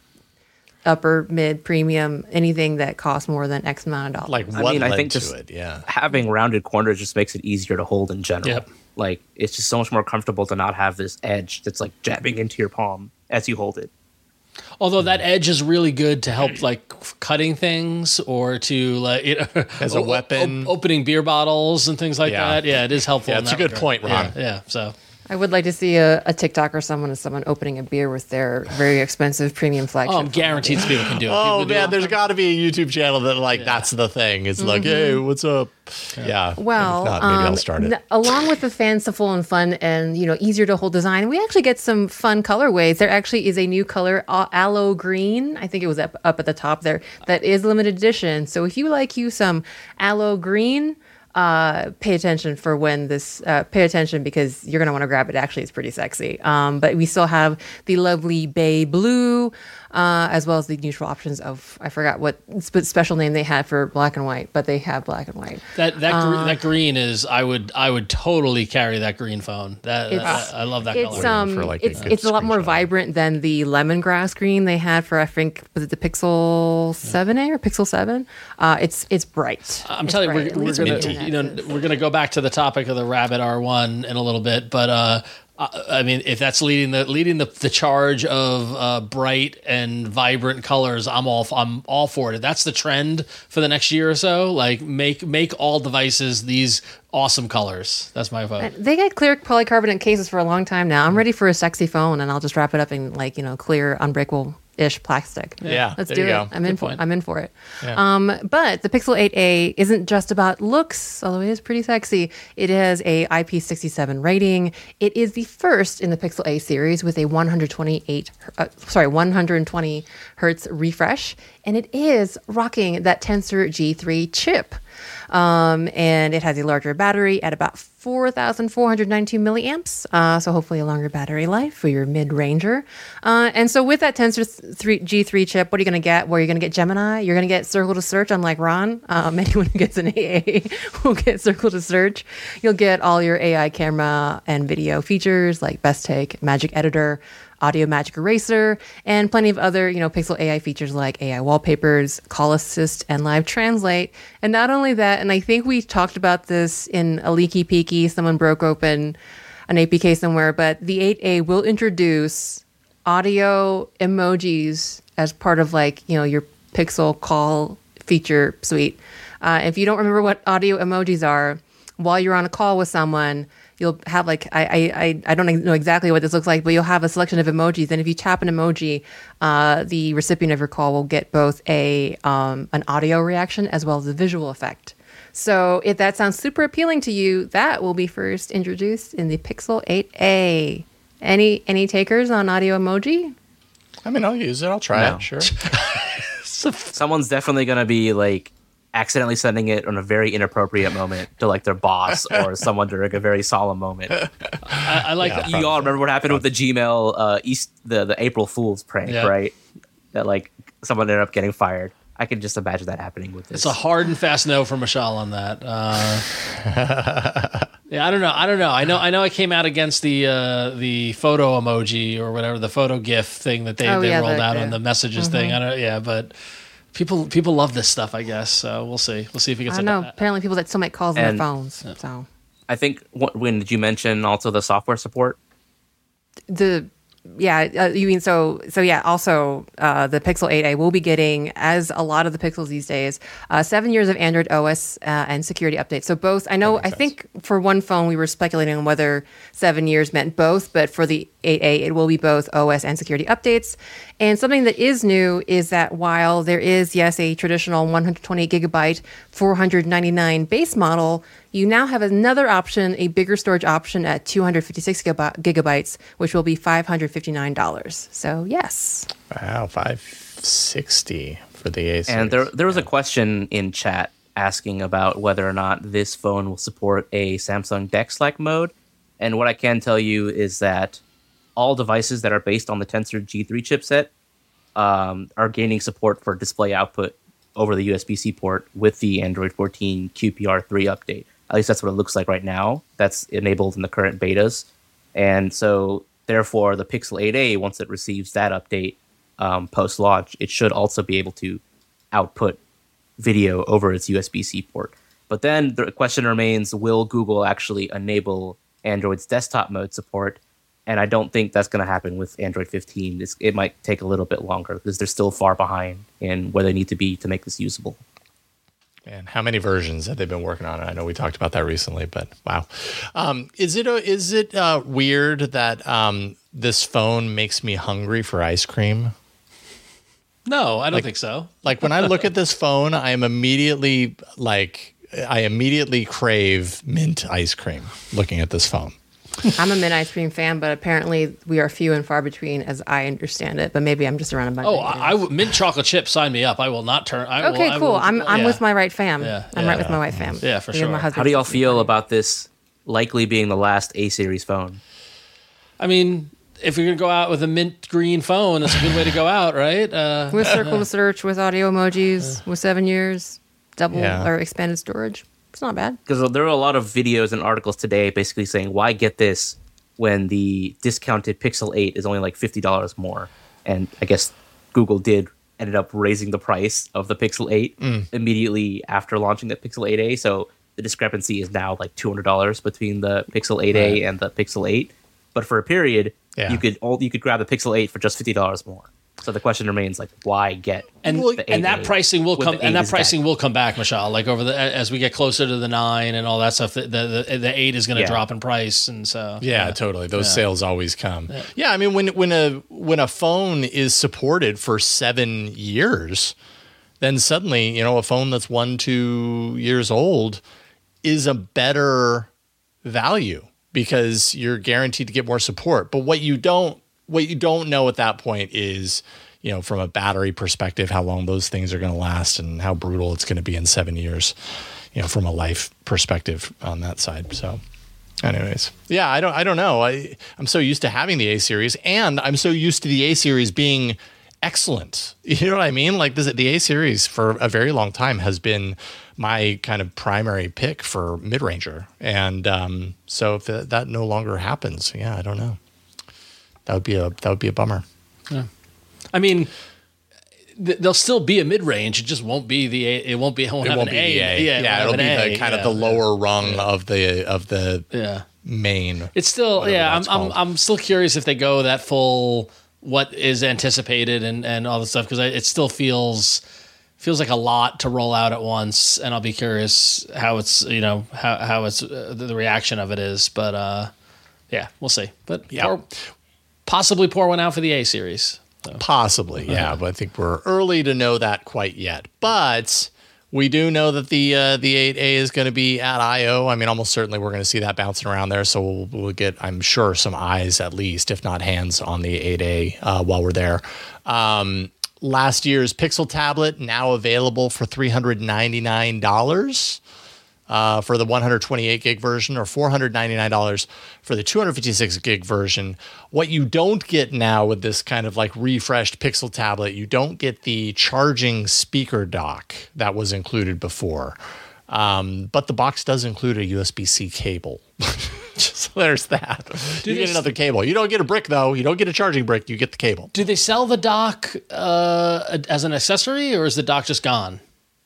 upper, mid, premium, anything that costs more than X amount of dollars? Like I what mean, I led think to just it? Yeah. having rounded corners just makes it easier to hold in general. Yep. Like, it's just so much more comfortable to not have this edge that's like jabbing into your palm as you hold it. Although that edge is really good to help, like cutting things or to like you know, As a o- o- weapon. opening beer bottles and things like Yeah. that. Yeah, it is helpful. Yeah, in it's a that good regard. point, Ron. Yeah, yeah, so I would like to see a, a TikTok or someone of someone opening a beer with their very expensive premium flagship. oh, I'm phone. guaranteed people can do it. Oh People do man, it. there's got to be a YouTube channel that like that's the thing. It's like, hey, what's up? Yeah. Well, if not, maybe um, I'll start it. n- along with the fanciful and fun and you know easier to hold design, we actually get some fun colorways. There actually is a new color, uh, aloe green. I think it was up, up at the top there. That is limited edition. So if you like you some aloe green, uh, pay attention for when this. Uh, pay attention because you're gonna want to grab it. Actually, it's pretty sexy. Um, but we still have the lovely bay blue. Uh, as well as the neutral options of I forgot what sp- special name they had for black and white, but they have black and white. that that Uh, gre- that green is I would I would totally carry that green phone. That, It's- that- I love that It's color. um, for, like, a it's good it's a lot more screenshot. vibrant than the lemongrass green they had for I think was it the Pixel seven A or Pixel seven? Uh, it's it's bright. I'm It's telling you, bright. we're, we're It's gonna minty. you know we're gonna go back to the topic of the Rabbit R one in a little bit, but uh, Uh, I mean, if that's leading the leading the, the charge of uh, bright and vibrant colors, I'm all I'm all for it. If that's the trend for the next year or so, like make make all devices these awesome colors. That's my vote. They got clear polycarbonate cases for a long time now. I'm ready for a sexy phone, and I'll just wrap it up in like you know clear, unbreakable ish plastic. Yeah, let's there do you it. go. I'm in Good for. point. I'm in for it. Yeah. Um, but the Pixel eight A isn't just about looks, although it is pretty sexy. It has a I P sixty-seven rating. It is the first in the Pixel A series with a one hundred twenty-eight, uh, sorry, one hundred twenty hertz refresh, and it is rocking that Tensor G three chip. Um, and it has a larger battery at about four thousand four hundred ninety-two milliamps. Uh, so hopefully a longer battery life for your mid-ranger. Uh, and so with that Tensor G three chip, what are you going to get? Well, you're going to get Gemini. You're going to get Circle to Search, unlike Ron. Um, anyone who gets an A A will get Circle to Search. You'll get all your A I camera and video features like Best Take, Magic Editor, Audio Magic Eraser, and plenty of other, you know, Pixel A I features like A I wallpapers, Call Assist, and Live Translate. And not only that, and I think we talked about this in a leaky peaky, someone broke open an A P K somewhere, but the eight A will introduce audio emojis as part of like, you know, your Pixel call feature suite. Uh, if you don't remember what audio emojis are, while you're on a call with someone, you'll have like, I, I, I don't know exactly what this looks like, but you'll have a selection of emojis. And if you tap an emoji, uh, the recipient of your call will get both a um, an audio reaction as well as a visual effect. So if that sounds super appealing to you, that will be first introduced in the Pixel eight A. Any any takers on audio emoji? I mean, I'll use it. I'll try No. it. Sure. Someone's definitely going to be like accidentally sending it on a very inappropriate moment to like their boss or someone during a very solemn moment. I, I like Yeah. that. You all remember what happened with the Gmail uh, East the the April Fool's prank, Yeah. right? That like someone ended up getting fired. I can just imagine that happening with this. It's a hard and fast no from Michelle on that. Uh, yeah, I don't know. I don't know. I know. I know. I came out against the uh, the photo emoji or whatever, the photo GIF thing that they, Oh, they yeah, rolled the- out the- on the messages thing. I don't. Yeah, but people people love this stuff. I guess. So we'll see. We'll see if it I gets. don't know. Apparently people that still make calls on And- their phones. So I think wh- when did you mention also the software support? the yeah, uh, you mean so so yeah, also uh, the Pixel eight A will be getting, as a lot of the Pixels these days, uh, seven years of Android O S uh, and security updates. So both, I know, I think for one phone we were speculating on whether seven years meant both, but for the eight A it will be both O S and security updates. And something that is new is that while there is, yes, a traditional one hundred twenty gigabyte, four hundred ninety-nine base model, you now have another option, a bigger storage option at two hundred fifty-six gigabytes, which will be five hundred fifty-nine dollars. So yes. Wow, five sixty for the A series. And there there was a question in chat asking about whether or not this phone will support a Samsung Dex-like mode. And what I can tell you is that all devices that are based on the Tensor G three chipset um, are gaining support for display output over the U S B C port with the Android fourteen Q P R three update. At least that's what it looks like right now. That's enabled in the current betas. And so, therefore, the Pixel eight A, once it receives that update um, post-launch, it should also be able to output video over its U S B C port. But then the question remains, will Google actually enable Android's desktop mode support? And I don't think that's going to happen with Android fifteen. It's, it might take a little bit longer because they're still far behind in where they need to be to make this usable. Man, how many versions have they been working on? I know we talked about that recently, but wow. Um, is it a, is it uh, weird that um, this phone makes me hungry for ice cream? No, I don't Like- think so. Like when I look at this phone, I am immediately like, I immediately crave mint ice cream looking at this phone. I'm a mint ice cream fan, but apparently we are few and far between as I understand it. But maybe I'm just around a bunch Oh, of I, I w- mint chocolate chip. Sign me up. I will not turn. I Okay, will, I cool. will- I'm I'm yeah. with my right fam. Yeah, I'm yeah. right with my right fam. Yeah, for Me and my sure. husband. How do y'all feel about this likely being the last A-series phone? I mean, if you're gonna go out with a mint green phone, it's a good way to go out, right? Uh, With Circle to Search, with audio emojis, with seven years, double Yeah. or expanded storage. It's not bad. Because there are a lot of videos and articles today basically saying, why get this when the discounted Pixel eight is only like fifty dollars more? And I guess Google did ended up raising the price of the Pixel eight immediately after launching the Pixel eight A. So the discrepancy is now like two hundred dollars between the Pixel eight A and the Pixel eight. but for a period, Yeah. you could you could grab the Pixel eight for just fifty dollars more. So the question remains, like, why get and the and that eight A pricing will when come the and eight that is pricing dead? will come back, Michelle. Like over the as we get closer to the nine and all that stuff, the the, the eight is going to Yeah. drop in price, and so Yeah, yeah. totally. Those Yeah. sales always come. Yeah. yeah, I mean, when when a when a phone is supported for seven years, then suddenly, you know, a phone that's one, two years old is a better value because you're guaranteed to get more support. But what you don't what you don't know at that point is, you know, from a battery perspective, how long those things are going to last and how brutal it's going to be in seven years, you know, from a life perspective on that side. So anyways, yeah, I don't, I don't know. I, I'm so used to having the A series, and I'm so used to the A series being excellent. You know what I mean? Like this, the A series for a very long time has been my kind of primary pick for mid-ranger. And um, so if that, that no longer happens, yeah, I don't know. That would be a, that would be a bummer. Yeah. I mean, th- there'll still be a mid-range. It just won't be the A. It won't be. It won't It have won't an be A. the A. Yeah, Yeah, it'll it'll be have an the A, kind of yeah. the lower rung of the of the Yeah. main. It's still whatever yeah. I'm that's I'm called. I'm still curious if they go that full what is anticipated and and all the stuff because it still feels feels like a lot to roll out at once, and I'll be curious how it's you know how how it's uh, the reaction of it is, but uh, yeah, we'll see. But Yeah. pour, possibly pour one out for the A series. So. Possibly, yeah, but I think we're early to know that quite yet. But we do know that the uh, the eight A is going to be at I O. I mean, almost certainly we're going to see that bouncing around there. So we'll, we'll get, I'm sure, some eyes at least, if not hands, on the eight A uh, while we're there. Um, last year's Pixel tablet now available for three hundred ninety-nine dollars. Uh, for the one hundred twenty-eight gig version, or four hundred ninety-nine dollars for the two hundred fifty-six gig version. What you don't get now with this kind of like refreshed Pixel tablet, you don't get the charging speaker dock that was included before. Um, but the box does include a U S B C cable. So there's that. Do you they get another cable. You don't get a brick, though. You don't get a charging brick. You get the cable. Do they sell the dock uh, as an accessory, or is the dock just gone?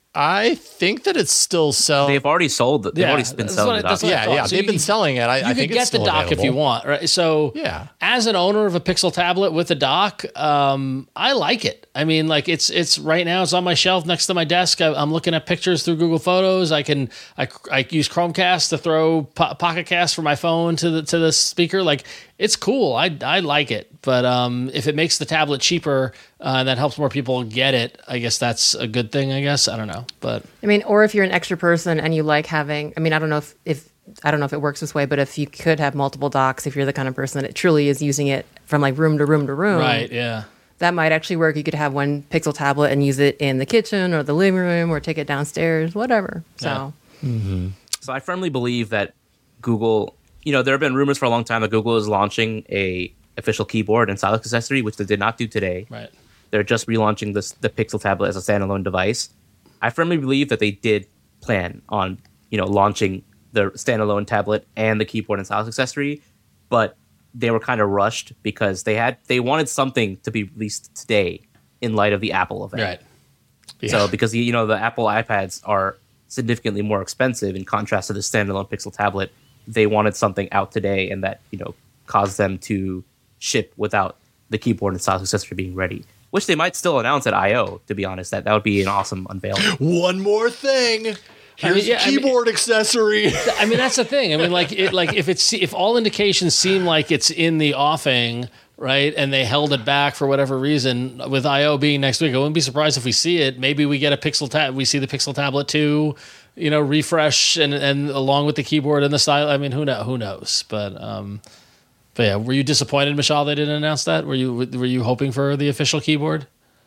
I think that it's still sell. They've already sold it. They've Yeah, already been that's selling what I- it. that's what I yeah, thought. yeah. So They've you- been selling it. I, You I could think get it's the still dock if you available. want, right? So, Yeah. as an owner of a Pixel tablet with a dock, um, I like it. I mean, like it's it's right now it's on my shelf next to my desk. I, I'm looking at pictures through Google Photos. I can I, I use Chromecast to throw po- Pocket Cast for my phone to the to the speaker. Like it's cool. I I like it. But um, if it makes the tablet cheaper, uh, that helps more people get it. I guess that's a good thing. I guess I don't know, but I mean, or if you're an extra person and you like having, I mean, I don't know if, if I don't know if it works this way, but if you could have multiple docks, if you're the kind of person that truly is using it from like room to room to room, right, yeah. that might actually work. You could have one Pixel tablet and use it in the kitchen or the living room or take it downstairs, whatever. So, Mm-hmm. So I firmly believe that Google, you know, there have been rumors for a long time that Google is launching a official keyboard and stylus accessory, which they did not do today. Right. They're just relaunching this, the Pixel tablet as a standalone device. I firmly believe that they did plan on, you know, launching the standalone tablet and the keyboard and stylus accessory, but they were kind of rushed because they had they wanted something to be released today in light of the Apple event. Right. Yeah. So because you know the Apple iPads are significantly more expensive in contrast to the standalone Pixel tablet, they wanted something out today, and that you know caused them to ship without the keyboard and stylus accessory being ready, which they might still announce at I O. To be honest, that that would be an awesome unveiling. One more thing. Here's I mean, yeah, a keyboard accessory. I mean, that's the thing. I mean, like, it, like if it's if all indications seem like it's in the offing, right, and they held it back for whatever reason, with I O being next week, I wouldn't be surprised if we see it. Maybe we get a Pixel tab. We see the Pixel Tablet two, you know, refresh and and along with the keyboard and the style. I mean, who know? Who knows? But um, but yeah, were you disappointed, Michelle, they didn't announce that? Were you were you hoping for the official keyboard?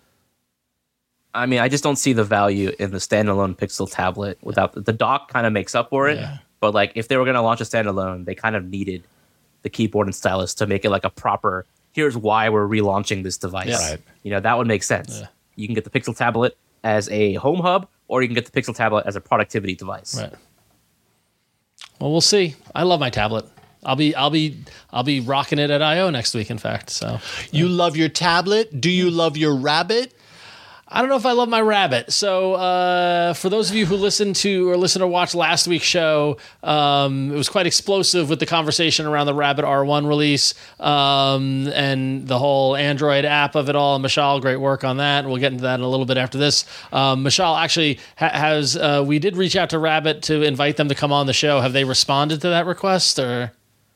I mean, I just don't see the value in the standalone Pixel tablet without the, the dock. Kind of makes up for it, Yeah. but like if they were going to launch a standalone, they kind of needed the keyboard and stylus to make it like a proper. Here's why we're relaunching this device. Yeah. Right. You know, that would make sense. Yeah. You can get the Pixel tablet as a home hub, or you can get the Pixel tablet as a productivity device. Right. Well, we'll see. I love my tablet. I'll be I'll be I'll be rocking it at I O next week. In fact, so You love your tablet? Do you love your rabbit? I don't know if I love my Rabbit. So uh, for those of you who listened to or listened or watched last week's show, um, it was quite explosive with the conversation around the Rabbit R one release um, and the whole Android app of it all. And Mishal, great work on that. We'll get into that in a little bit after this. Um, Mishal actually ha- has, uh, we did reach out to Rabbit to invite them to come on the show. Have they responded to that request or?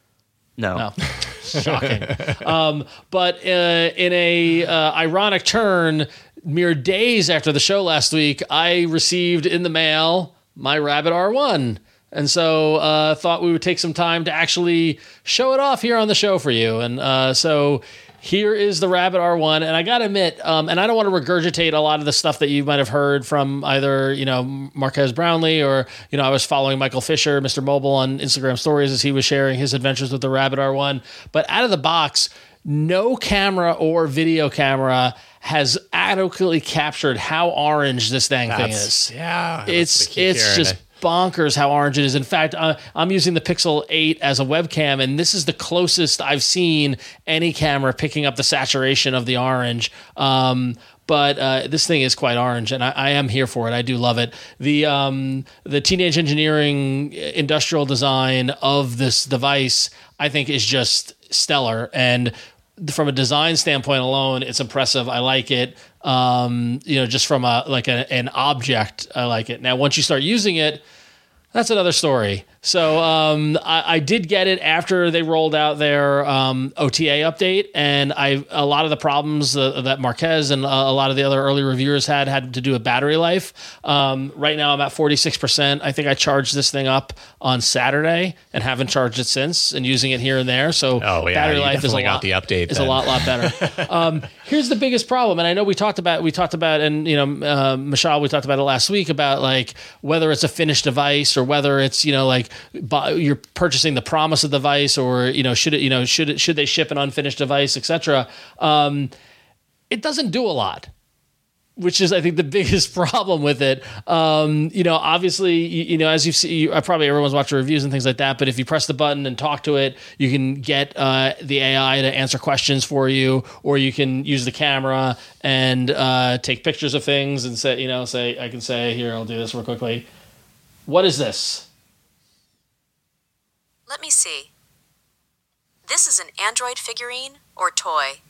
No. No. Shocking. um, but uh, in a uh, ironic turn, mere days after the show last week, I received in the mail my Rabbit R one. And so uh thought we would take some time to actually show it off here on the show for you. And uh, so here is the Rabbit R one. And I got to admit, um, and I don't want to regurgitate a lot of the stuff that you might have heard from either, you know, Marques Brownlee or, you know, I was following Michael Fisher, Mister Mobile on Instagram stories as he was sharing his adventures with the Rabbit R one. But out of the box, no camera or video camera has adequately captured how orange this dang thing is. Yeah. It's it's just it. bonkers how orange it is. In fact, uh, I'm using the Pixel eight as a webcam, and this is the closest I've seen any camera picking up the saturation of the orange. Um, but uh, this thing is quite orange, and I, I am here for it. I do love it. The um, the teenage engineering industrial design of this device, I think, is just stellar. And from a design standpoint alone, it's impressive. I like it. Um, you know, just from a like a, an object, I like it. Now, once you start using it, that's another story. So um, I, I did get it after they rolled out their um, O T A update, and I a lot of the problems uh, that Marques and uh, a lot of the other early reviewers had had to do with battery life. Um, right now, I'm at forty-six percent. I think I charged this thing up on Saturday and haven't charged it since, and using it here and there. So oh, yeah, battery you life is a got lot. The update is then. a lot lot better. um, here's the biggest problem, and I know we talked about we talked about, and you know, uh, Mishal, we talked about it last week about like whether it's a finished device or whether it's you know like buy, you're purchasing the promise of the device, or you know should it you know should it should they ship an unfinished device, et cetera. Um, it doesn't do a lot, which is I think the biggest problem with it. Um, you know, obviously, you, you know as you've seen, you, probably everyone's watched reviews and things like that. But if you press the button and talk to it, you can get uh, the A I to answer questions for you, or you can use the camera and uh, take pictures of things and say you know say I can say here I'll do this real quickly. What is this? Let me see. This is an Android figurine or toy.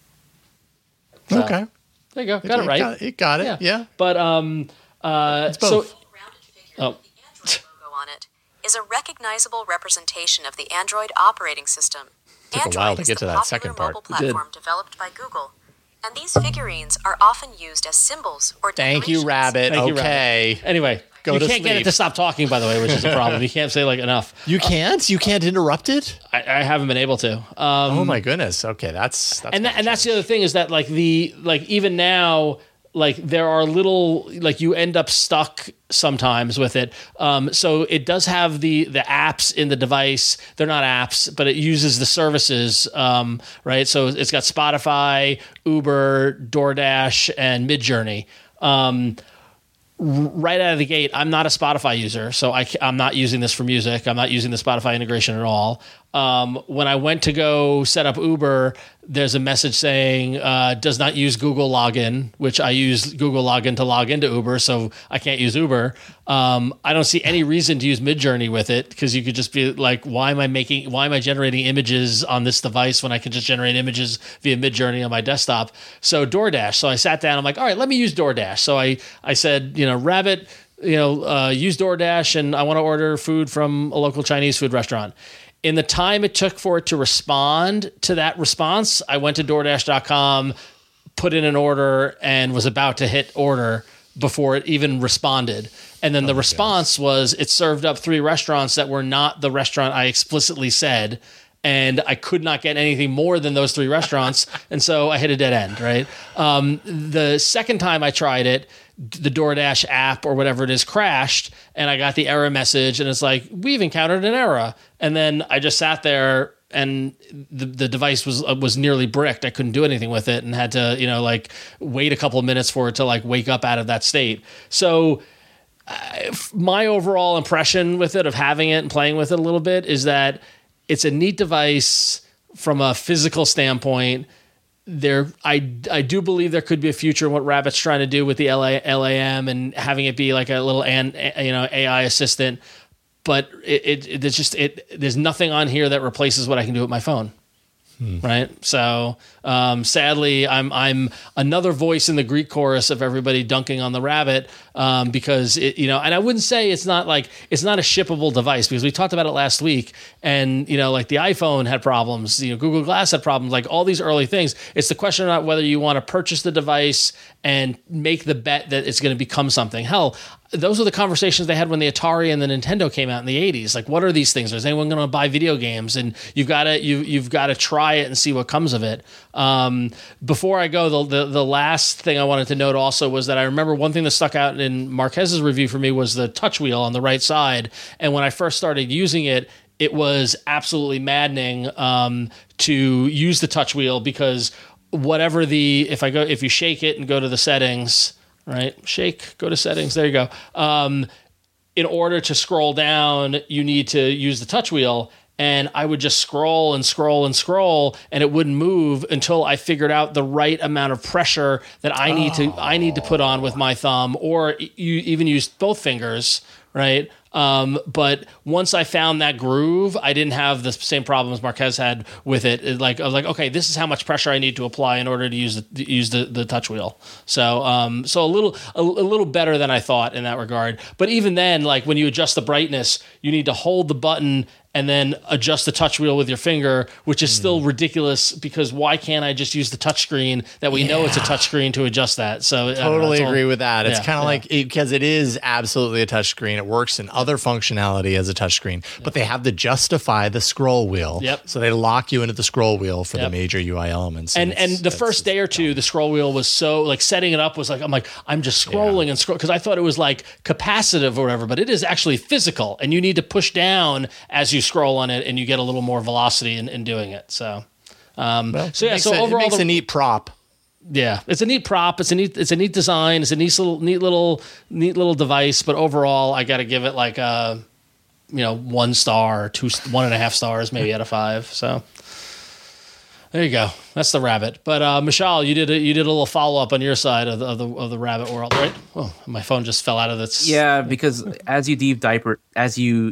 So, okay. There you go. Got it, it right. Got, it got it. Yeah. yeah. But um, uh, it's both. So, rounded figure with the Android logo on it is a recognizable representation of the Android operating system. Took Android a while to is get the to that second part. mobile platform developed by Google. And these figurines are often used as symbols or decorations. Thank you, Rabbit. Thank okay. You, Rabbit. Anyway, Go you to can't sleep. get it to stop talking, by the way, which is a problem. You can't say like enough. You can't? You can't interrupt it? I, I haven't been able to. Um, oh my goodness. Okay, that's that's and that, and that's the other thing is that like the like even now like there are little like you end up stuck sometimes with it. Um, so it does have the the apps in the device. They're not apps, but it uses the services, um, right? So it's got Spotify, Uber, DoorDash, and Midjourney. Um, right out of the gate, I'm not a Spotify user, so I, I'm not using this for music. I'm not using the Spotify integration at all. Um, when I went to go set up Uber, there's a message saying uh, does not use Google login, which I use Google login to log into Uber, so I can't use Uber. Um, I don't see any reason to use Midjourney with it because you could just be like, why am I making, why am I generating images on this device when I can just generate images via Midjourney on my desktop? So DoorDash. So I sat down. I'm like, all right, let me use DoorDash. So I I said, you know, Rabbit, you know, uh, use DoorDash, and I want to order food from a local Chinese food restaurant. In the time it took for it to respond to that response, I went to DoorDash dot com, put in an order, and was about to hit order before it even responded. And then oh the response goodness. was it served up three restaurants that were not the restaurant I explicitly said. And I could not get anything more than those three restaurants. And so I hit a dead end, right? Um, the second time I tried it, the DoorDash app or whatever it is crashed, and I got the error message, and it's like, we've encountered an error. And then I just sat there, and the the device was uh, was nearly bricked. I couldn't do anything with it, and had to, you know, like wait a couple of minutes for it to like wake up out of that state. So uh, my overall impression with it, of having it and playing with it a little bit, is that it's a neat device from a physical standpoint. there, I, I do believe there could be a future in what Rabbit's trying to do with the L A, L A M and having it be like a little an, you know A I assistant. But it, it, it there's just it there's nothing on here that replaces what I can do with my phone. Hmm. Right. So um, sadly, I'm I'm another voice in the Greek chorus of everybody dunking on the Rabbit um, because it, you know, and I wouldn't say it's not like it's not a shippable device because we talked about it last week, and you know, like the iPhone had problems, you know, Google Glass had problems, like all these early things. It's the question about whether you want to purchase the device and make the bet that it's going to become something. Hell, those are the conversations they had when the Atari and the Nintendo came out in the eighties. Like, what are these things? Is anyone going to buy video games? And you've got to you you've got to try it and see what comes of it. Um, before I go, the, the the last thing I wanted to note also was that I remember one thing that stuck out in Marquez's review for me was the touch wheel on the right side. And when I first started using it, it was absolutely maddening um, to use the touch wheel because whatever the if I go if you shake it and go to the settings. Right, shake, go to settings. There you go. Um, in order to scroll down, you need to use the touch wheel. And I would just scroll and scroll and scroll, and it wouldn't move until I figured out the right amount of pressure that I need oh. to I need to put on with my thumb, or you even use both fingers, right? Um, but once I found that groove, I didn't have the same problems Marquez had with it. It like I was like, okay, this is how much pressure I need to apply in order to use the to use the, the touch wheel. So, um, so a little a, a little better than I thought in that regard. But even then, like when you adjust the brightness, you need to hold the button and then adjust the touch wheel with your finger, which is mm. still ridiculous because why can't I just use the touch screen that we yeah. know it's a touch screen to adjust that? So totally agree all, with that. It's yeah, kind of yeah. like because it, it is absolutely a touch screen. It works in other functionality as a touch screen, but yep. they have to justify the scroll wheel. Yep. So they lock you into the scroll wheel for yep. the major U I elements. And and, and the first day or two, the scroll wheel was so like setting it up was like I'm like I'm just scrolling yeah. and scroll because I thought it was like capacitive or whatever, but it is actually physical, and you need to push down as you scroll on it, and you get a little more velocity in, in doing it. So, um, well, so yeah. So a, overall, it makes the, a neat prop. Yeah, it's a neat prop. It's a neat. It's a neat design. It's a neat little, neat little, neat little device. But overall, I got to give it like a, you know, one star, two, one and a half stars, maybe out of five. So. There you go. That's the Rabbit. But uh, Michal, you did a, you did a little follow up on your side of the, of the of the Rabbit world, right? Oh, my phone just fell out of its. Yeah, because as you deep diaper, as you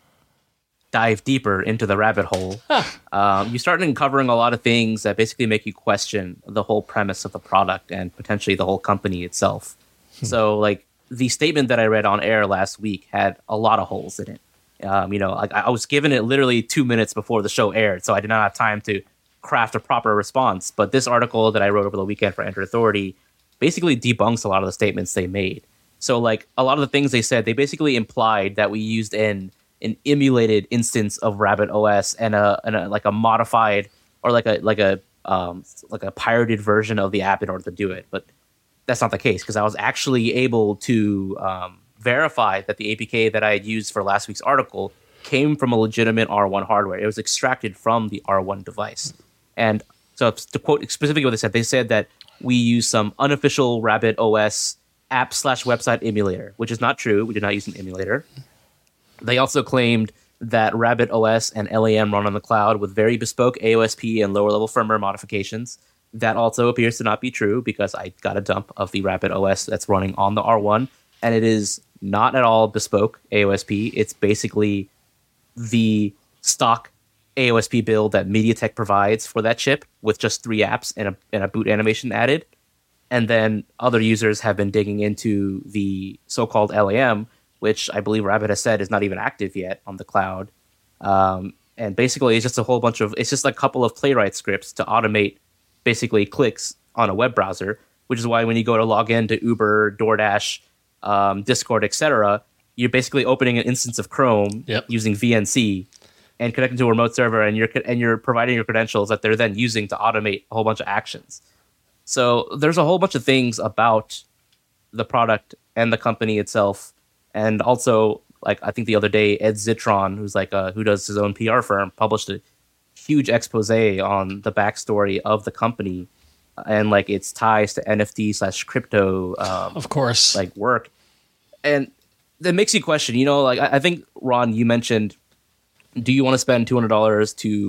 dive deeper into the rabbit hole, huh. um, you start uncovering a lot of things that basically make you question the whole premise of the product and potentially the whole company itself. Hmm. So, like the statement that I read on air last week had a lot of holes in it. Um, you know, like I was given it literally two minutes before the show aired, so I did not have time to craft a proper response. But this article that I wrote over the weekend for Android Authority basically debunks a lot of the statements they made. So like a lot of the things they said, they basically implied that we used an an emulated instance of Rabbit O S and a, and a like a modified or like a like a um, like a pirated version of the app in order to do it. But that's not the case because I was actually able to um, verify that the A P K that I had used for last week's article came from a legitimate R one hardware. It was extracted from the R one device. And so to quote specifically what they said, they said that we use some unofficial Rabbit O S app slash website emulator, which is not true. We did not use an emulator. They also claimed that Rabbit O S and L A M run on the cloud with very bespoke A O S P and lower level firmware modifications. That also appears to not be true because I got a dump of the Rabbit O S that's running on the R one, and it is not at all bespoke A O S P. It's basically the stock A O S P build that MediaTek provides for that chip with just three apps and a, and a boot animation added. And then other users have been digging into the so-called L A M, which I believe Rabbit has said is not even active yet on the cloud. Um, and basically it's just a whole bunch of, it's just a couple of Playwright scripts to automate basically clicks on a web browser, which is why when you go to log in to Uber, DoorDash, um, Discord, et cetera, you're basically opening an instance of Chrome yep. using V N C and connecting to a remote server, and you're and you're providing your credentials that they're then using to automate a whole bunch of actions. So there's a whole bunch of things about the product and the company itself, and also like I think the other day Ed Zitron, who's like a, who does his own P R firm, published a huge expose on the backstory of the company and like its ties to N F T slash crypto, um, of course, like work, and that makes you question. You know, like I, I think Ron, you mentioned, do you want to spend two hundred dollars to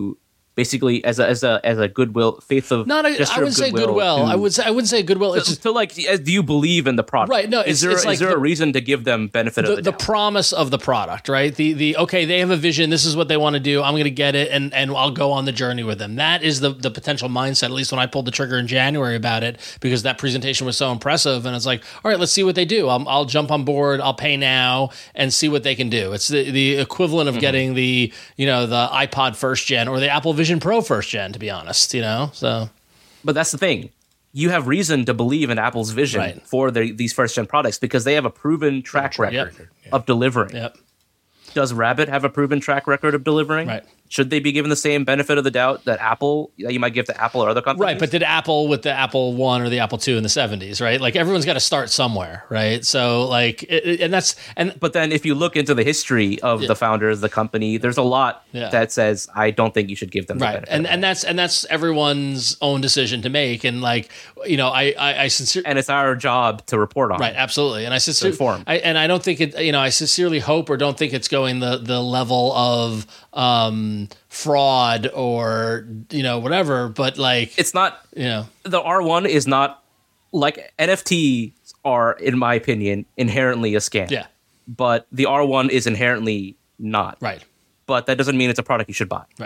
basically as a as a as a goodwill faith of not a, I wouldn't say goodwill. To, I would say I wouldn't say goodwill. It's to, just to like, do you believe in the product? Right. No. Is there it's is like there the, a reason to give them benefit the, of the, the doubt? promise of the product? Right. The the okay, they have a vision. This is what they want to do. I'm going to get it, and and I'll go on the journey with them. That is the the potential mindset. At least when I pulled the trigger in January about it, because that presentation was so impressive, and it's like, all right, let's see what they do. I'll, I'll jump on board. I'll pay now and see what they can do. It's the the equivalent of mm-hmm. getting the you know the iPod first gen or the Apple Vision Pro first gen, to be honest. You know, so. But that's the thing. You have reason to believe in Apple's vision right. for the, these first-gen products because they have a proven track record yep. of delivering. Yep. Does Rabbit have a proven track record of delivering? Right. Should they be given the same benefit of the doubt that Apple, that you might give to Apple or other companies? Right, but did Apple with the Apple One or the Apple Two in the seventies, right? Like everyone's got to start somewhere, right? So like, it, and that's and but then if you look into the history of yeah. the founders, the company, there's a lot yeah. that says I don't think you should give them the right, benefit. and and that's and that's everyone's own decision to make, and like you know, I I, I sincerely and it's our job to report on. Right, absolutely, and I sincerely inform. I, and I don't think it. You know, I sincerely hope or don't think it's going the the level of um, fraud or you know whatever. But like, it's not. You know, the R one is not like N F Ts are, in my opinion, inherently a scam. Yeah, but the R one is inherently not. Right. But that doesn't mean it's a product you should buy. Right.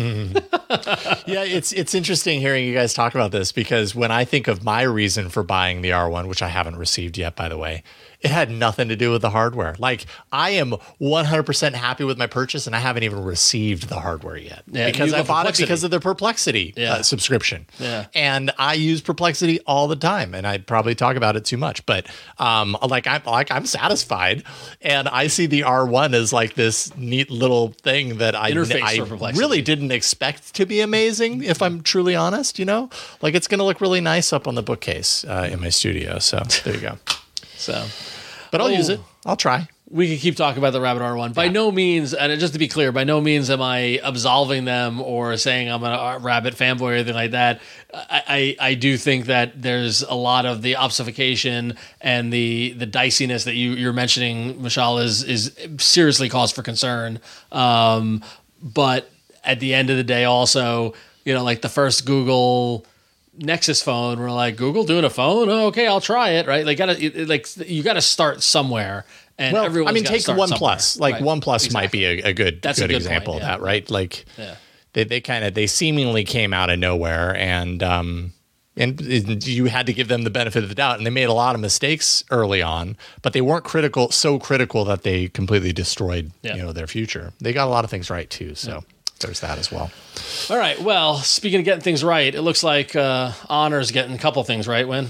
Yeah, it's it's interesting hearing you guys talk about this because when I think of my reason for buying the R one, which I haven't received yet, by the way, it had nothing to do with the hardware. Like, I am one hundred percent happy with my purchase, and I haven't even received the hardware yet. Yeah, because I bought Perplexity. it because of the Perplexity yeah. uh, subscription. Yeah. And I use Perplexity all the time, and I probably talk about it too much. But um, like, I'm, like, I'm satisfied, and I see the R one as like this neat little thing that I, Interface I for Perplexity. really didn't expect to be amazing, if I'm truly honest, you know? Like, it's going to look really nice up on the bookcase uh, in my studio. So there you go. So... But I'll oh, use it. I'll try. We could keep talking about the Rabbit R one. By yeah. no means, and just to be clear, by no means am I absolving them or saying I'm a Rabbit fanboy or anything like that. I, I, I do think that there's a lot of the obfuscation and the the diciness that you, you're mentioning, Mishal, is, is seriously cause for concern. Um, but at the end of the day, also, you know, like the first Google Nexus phone, we're like, Google doing a phone? Oh, okay, I'll try it. Right? Like, gotta like you got to start somewhere. And well, everyone's I mean, gotta take start OnePlus. somewhere. Like right. OnePlus exactly. might be a, a good, That's good, a good example point, of yeah. that, right? Like, yeah. they they kind of they seemingly came out of nowhere, and um, and you had to give them the benefit of the doubt, and they made a lot of mistakes early on, but they weren't critical, so critical that they completely destroyed, yeah. you know, their future. They got a lot of things right too, so. Yeah. There's that as well. All right. Well, speaking of getting things right, it looks like uh, Honor's getting a couple things right, Win.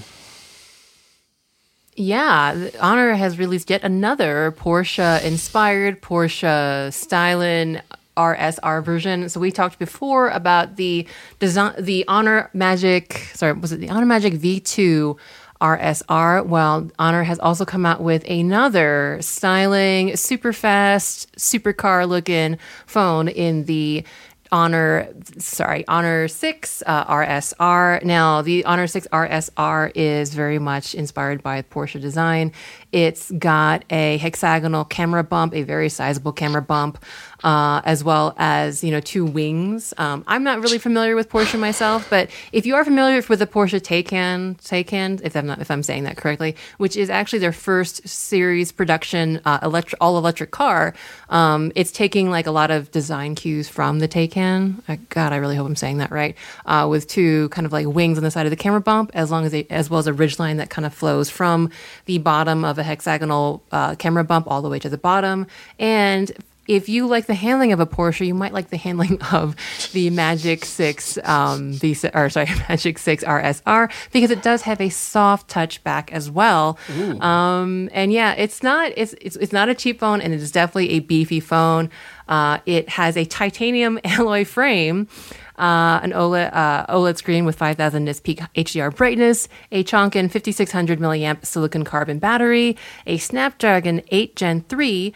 Yeah, Honor has released yet another Porsche-inspired, Porsche-styling R S R version. So we talked before about the design, the Honor Magic, sorry, was it the Honor Magic V two R S R? Well, Honor has also come out with another styling, super fast, supercar looking phone in the Honor, sorry, Honor six uh, R S R. Now, the Honor six R S R is very much inspired by Porsche design. It's got a hexagonal camera bump, a very sizable camera bump, uh, as well as, you know, two wings. Um, I'm not really familiar with Porsche myself, but if you are familiar with the Porsche Taycan, Taycan, if I'm not, if I'm saying that correctly, which is actually their first series production uh, electric, all electric car, um, it's taking like a lot of design cues from the Taycan. Uh, God, I really hope I'm saying that right. Uh, with two kind of like wings on the side of the camera bump, as long as they, as well as a ridgeline that kind of flows from the bottom of a hexagonal uh, camera bump all the way to the bottom. And if you like the handling of a Porsche, you might like the handling of the Magic six, um, the or sorry, Magic six R S R, because it does have a soft touchback as well. Um, and yeah, it's not it's, it's it's not a cheap phone, and it is definitely a beefy phone. Uh, it has a titanium alloy frame. Uh, an OLED, uh, OLED screen with five thousand nits peak H D R brightness, a Chonkin fifty-six hundred milliamp silicon carbon battery, a Snapdragon eight Gen three,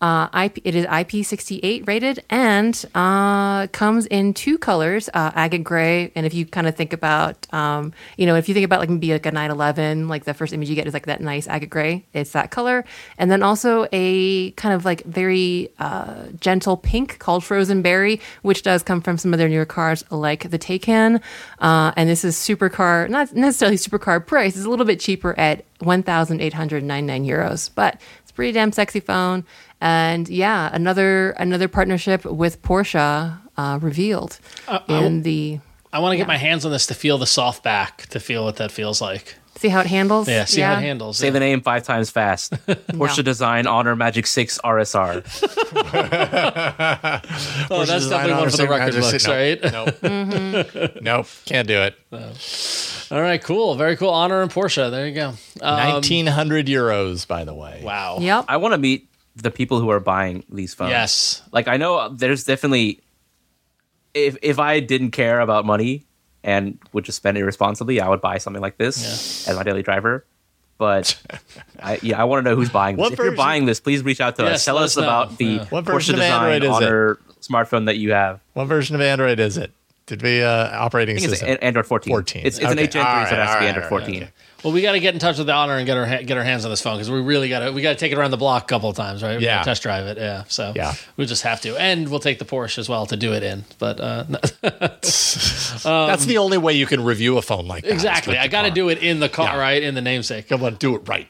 Uh, I P, it is I P sixty-eight rated and uh, comes in two colors, uh, agate gray. And if you kind of think about, um, you know, if you think about like maybe like a nine eleven, like the first image you get is like that nice agate gray. It's that color. And then also a kind of like very uh, gentle pink called Frozen Berry, which does come from some of their newer cars like the Taycan. Uh, and this is supercar, not necessarily supercar price. It's a little bit cheaper at one thousand eight hundred ninety-nine euros, but it's a pretty damn sexy phone. And yeah, another another partnership with Porsche uh, revealed uh, in I, the. I want to yeah. get my hands on this to feel the soft back, to feel what that feels like. See how it handles? Yeah, see yeah. how it handles. Say yeah. the name five times fast. Porsche No. Design Honor Magic six R S R. Oh, that's definitely one for the record books, no, right? Nope. Mm-hmm. Nope. Can't do it. No. All right, cool. Very cool. Honor and Porsche. There you go. Um, nineteen hundred euros, by the way. Wow. Yep. I want to meet the people who are buying these phones. Yes. Like, I know there's definitely, if if I didn't care about money and would just spend it irresponsibly, I would buy something like this Yeah. as my daily driver. But I, yeah, I want to know who's buying this. What If you're version- buying this, please reach out to Yes, us. Tell let us us know. about the Yeah. What Porsche version of Design Android is it? Honor smartphone that you have. What version of Android is it? Did we uh, operating I think system? it's an- Android fourteen. fourteen. It's, it's an Okay. eight Gen three, All so it right, has to be all Android right, fourteen. okay. Well, we got to get in touch with the Honor and get our ha- get our hands on this phone because we really got to we got to take it around the block a couple of times, right? We Yeah. gotta test drive it, yeah. So Yeah. we just have to, and we'll take the Porsche as well to do it in. But uh, That's the only way you can review a phone like that. exactly, I got to do it in the car, Yeah. right? In the namesake. Come on, do it right.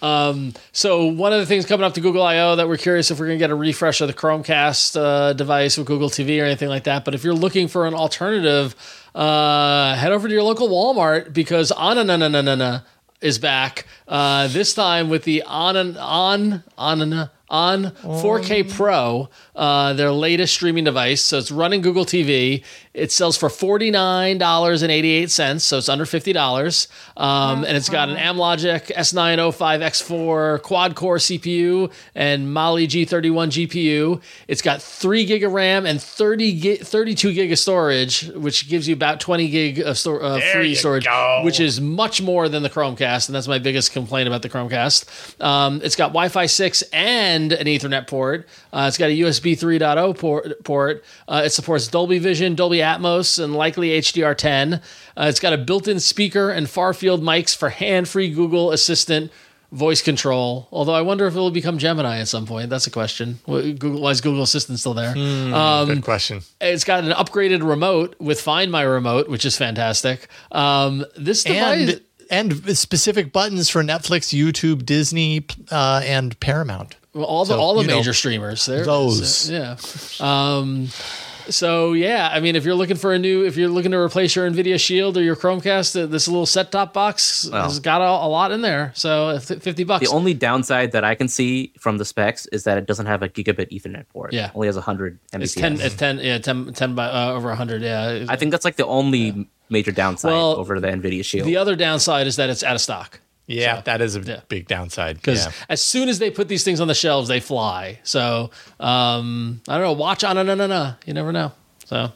So one of the things coming up to Google I O that we're curious if we're going to get a refresh of the Chromecast uh, device with Google T V or anything like that. But if you're looking for an alternative, uh, head over to your local Walmart because Ananananana is back. Uh, this time with the on on on on four K Pro, uh, their latest streaming device. So it's running Google T V. It sells for forty-nine dollars and eighty-eight cents, so it's under fifty dollars. Um, and it's got an Amlogic S nine oh five X four quad-core C P U and Mali G thirty-one G P U. It's got three gig of RAM and thirty gig, thirty-two gig of storage, which gives you about twenty gig of stor- uh, free you storage, go. which is much more than the Chromecast, and that's my biggest complaint about the Chromecast. Um, it's got Wi-Fi six and an Ethernet port. Uh, it's got a U S B three point oh port. port. Uh, it supports Dolby Vision, Dolby Atmos, and likely H D R ten. Uh, it's got a built-in speaker and far-field mics for hand-free Google Assistant voice control. Although I wonder if it will become Gemini at some point. That's a question. Google, why is Google Assistant still there? Um, Good question. It's got an upgraded remote with Find My Remote, which is fantastic. Um, this device... And, and specific buttons for Netflix, YouTube, Disney, uh, and Paramount. Well, all the So, all the you know, major streamers. There, those. so, yeah. Um, so yeah, I mean, if you're looking for a new, if you're looking to replace your NVIDIA Shield or your Chromecast, uh, this little set-top box Wow. has got a, a lot in there. So uh, f- fifty bucks. The only downside that I can see from the specs is that it doesn't have a gigabit Ethernet port. Yeah. It only has one hundred megabits. it's ten. It's ten. Yeah, ten. ten by uh, over one hundred. Yeah. I think that's like the only major downside Well, over the NVIDIA Shield. the other downside is that it's out of stock. Yeah, So, that is a yeah. big downside. Because Yeah. as soon as they put these things on the shelves, they fly. So um, I don't know. Watch on, no, no, no, no. You never know. So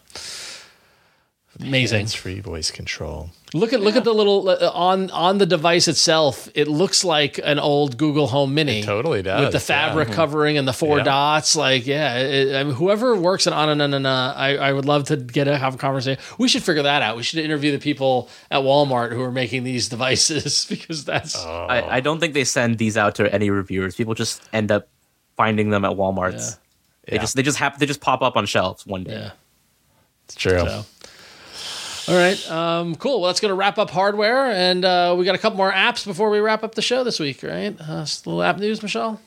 amazing. Hands-free voice control. Look at look at the little uh, on on the device itself. It looks like an old Google Home Mini. It totally does, with the fabric yeah. covering and the four Yeah. dots. Like, yeah, it, I mean, whoever works at Ananana, I I would love to get a have a conversation. We should figure that out. We should interview the people at Walmart who are making these devices because that's I, I don't think they send these out to any reviewers. People just end up finding them at Walmart's. They Yeah. just they just happen they just pop up on shelves one day. yeah. It's true. So. All right, um, cool. Well, that's going to wrap up hardware, and uh, we got a couple more apps before we wrap up the show this week, right? Uh, just a little app news, Michelle.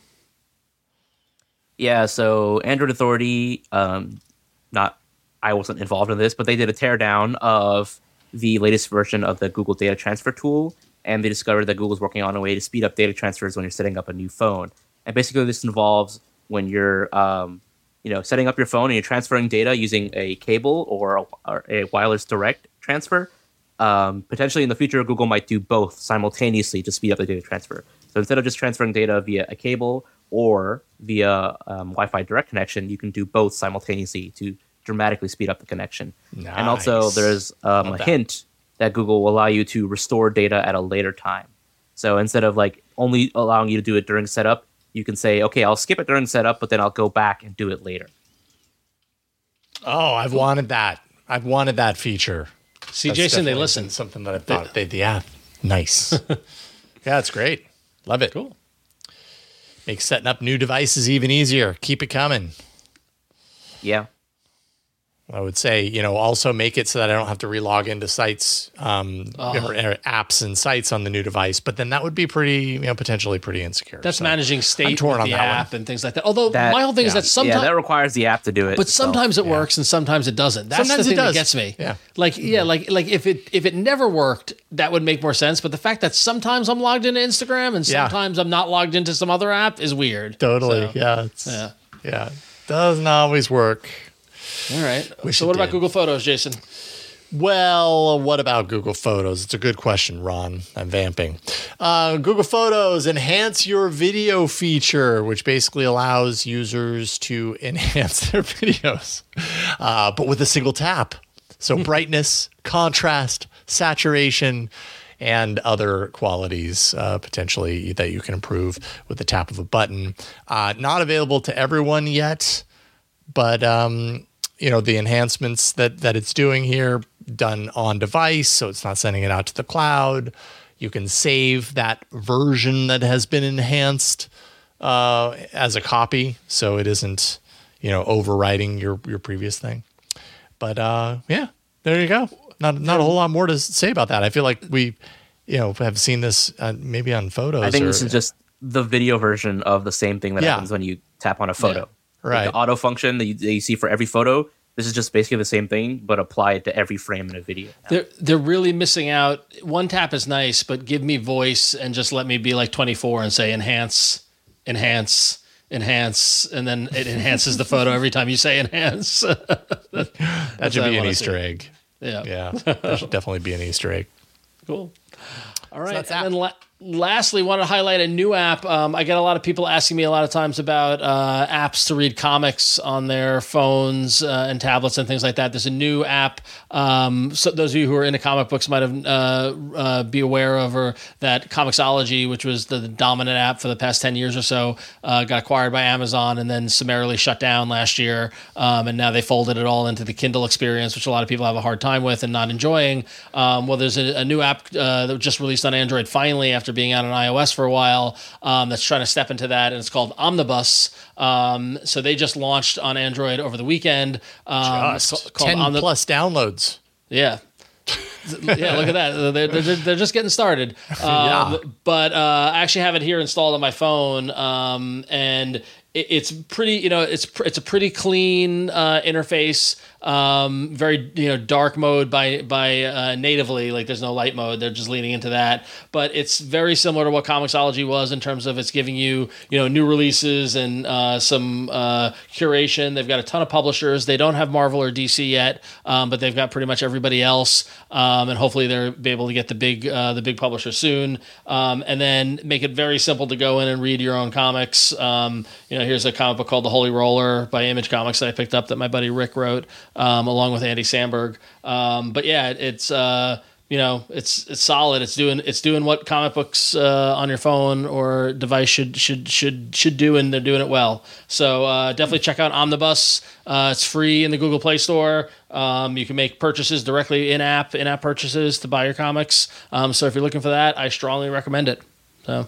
Yeah, so Android Authority, um, not I wasn't involved in this, but they did a teardown of the latest version of the Google Data Transfer tool, and they discovered that Google's working on a way to speed up data transfers when you're setting up a new phone. And basically, this involves when you're, um, you know, setting up your phone and you're transferring data using a cable or a, or a wireless direct transfer. Um, potentially in the future, Google might do both simultaneously to speed up the data transfer. So instead of just transferring data via a cable or via um, Wi-Fi direct connection, you can do both simultaneously to dramatically speed up the connection. Nice. And also, there's um, a Love that. hint that Google will allow you to restore data at a later time. So instead of like only allowing you to do it during setup, you you can say, okay, I'll skip it during setup, but then I'll go back and do it later. Oh, I've wanted that. I've wanted that feature. See, That's Jason, they definitely listen. been something that I thought they, yeah, nice. Yeah, it's great. Love it. Cool. Makes setting up new devices even easier. Keep it coming. Yeah. I would say, you know, also make it so that I don't have to relog into sites um, Oh. or, or apps and sites on the new device. But then that would be pretty, you know, potentially pretty insecure. That's So managing I'm state torn with on the that app one. and things like that. Although That- my whole thing is yeah. that sometimes, Yeah, that requires the app to do it. but so- sometimes it yeah. works and sometimes it doesn't. That's Sometimes the it thing that does. gets me. Yeah. Like yeah, like like if it if it never worked, that would make more sense. But the fact that sometimes I'm logged into Instagram and Yeah. sometimes I'm not logged into some other app is weird. Totally. So, yeah. It's, yeah. yeah. Doesn't always work. All right. Wish so it what about did. Google Photos, Jason? Well, what about Google Photos? It's a good question, Ron. I'm vamping. Uh, Google Photos enhance your video feature, which basically allows users to enhance their videos, uh, but with a single tap. So brightness, contrast, saturation, and other qualities uh, potentially that you can improve with the tap of a button. Uh, not available to everyone yet, but um, you know, the enhancements that that it's doing here done on device, so it's not sending it out to the cloud. You can save that version that has been enhanced uh, as a copy, so it isn't, you know, overwriting your your previous thing. But uh, yeah, there you go. Not not a whole lot more to say about that. I feel like we, you know, have seen this uh, maybe on photos. I think or, this is just the video version of the same thing that Yeah. happens when you tap on a photo. right. Like the auto function that you, that you see for every photo. This is just basically the same thing, but applied to every frame in a video. They're they're really missing out. One tap is nice, but give me voice and just let me be like twenty-four and say enhance, enhance, enhance, and then it enhances the photo every time you say enhance. that That's should what I be an wanna Easter see. egg. Yeah. Yeah, that should definitely be an Easter egg. Cool. All right. that's and app. then la- lastly, want to highlight a new app. Um, I get a lot of people asking me a lot of times about uh, apps to read comics on their phones uh, and tablets and things like that. There's a new app. Um, so those of you who are into comic books might have uh, uh, be aware of, or that Comixology, which was the, the dominant app for the past ten years or so, uh, got acquired by Amazon and then summarily shut down last year. Um, and now they folded it all into the Kindle experience, which a lot of people have a hard time with and not enjoying. Um, well, there's a, a new app uh, that just released on Android finally after being out on iOS for a while um, that's trying to step into that, and it's called Omnibus. Um, so they just launched on Android over the weekend. Um, it's Just ca- called ten Omni- plus downloads. yeah. Yeah, look at that. They're, they're, they're just getting started. Um, Yeah. But uh, I actually have it here installed on my phone, um, and it, it's pretty, you know, it's pr- it's a pretty clean uh, interface. Um, very, you know, dark mode by by uh, natively. Like there's no light mode. They're just leaning into that. But it's very similar to what Comixology was in terms of it's giving you, you know, new releases and uh, some uh, curation. They've got a ton of publishers. They don't have Marvel or D C yet, um, but they've got pretty much everybody else. Um, and hopefully they'll be able to get the big uh, the big publisher soon. Um, and then make it very simple to go in and read your own comics. Um, you know, here's a comic book called The Holy Roller by Image Comics that I picked up that my buddy Rick wrote, um, along with Andy Samberg. Um, but yeah, it's uh, you know, it's it's solid. It's doing it's doing what comic books uh, on your phone or device should should should should do, and they're doing it well. So uh, definitely check out Omnibus. Uh, it's free in the Google Play Store. Um, you can make purchases directly in app in app purchases to buy your comics. Um, so if you're looking for that, I strongly recommend it. So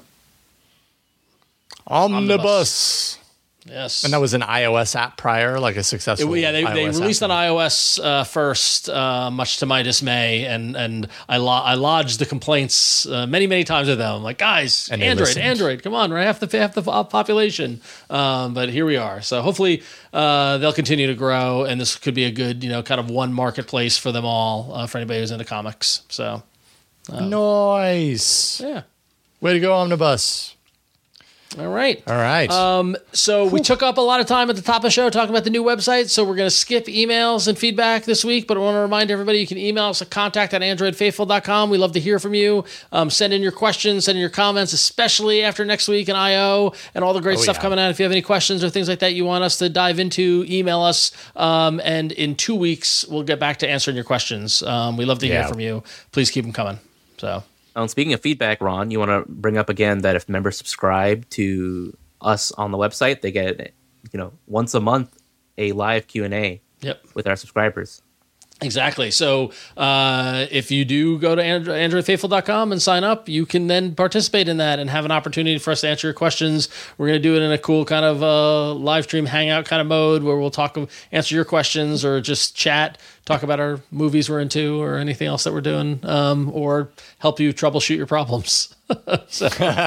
Omnibus. yes, And that was an iOS app prior, like a successful. It- yeah, they, they iOS released app. on iOS uh, first, uh, much to my dismay, and and I lo- I lodged the complaints uh, many many times with them. I'm like, guys, And they Android, listened. Android, come on, right? Half the half the population. Um, but here we are. So hopefully uh, they'll continue to grow, and this could be a good, you know, kind of one marketplace for them all, uh, for anybody who's into comics. So Nice. yeah, Way to go, Omnibus. all right. All right. Um, so we took up a lot of time at the top of the show talking about the new website. So we're going to skip emails and feedback this week, but I want to remind everybody you can email us at contact at android faithful dot com. We love to hear from you. Um, send in your questions, send in your comments, especially after next week in I O and all the great Oh, stuff yeah. coming out. If you have any questions or things like that you want us to dive into, email us. Um, and in two weeks, we'll get back to answering your questions. Um, we love to hear Yeah. from you. Please keep them coming. So. Um, speaking of feedback, Ron, you want to bring up again that if members subscribe to us on the website, they get, you know, once a month, a live Q and A yep. with our subscribers. Exactly. So uh, if you do go to and- android faithful dot com and sign up, you can then participate in that and have an opportunity for us to answer your questions. We're going to do it in a cool kind of uh, live stream hangout kind of mode where we'll talk, answer your questions or just chat, talk about our movies we're into or anything else that we're doing, um, or help you troubleshoot your problems. so,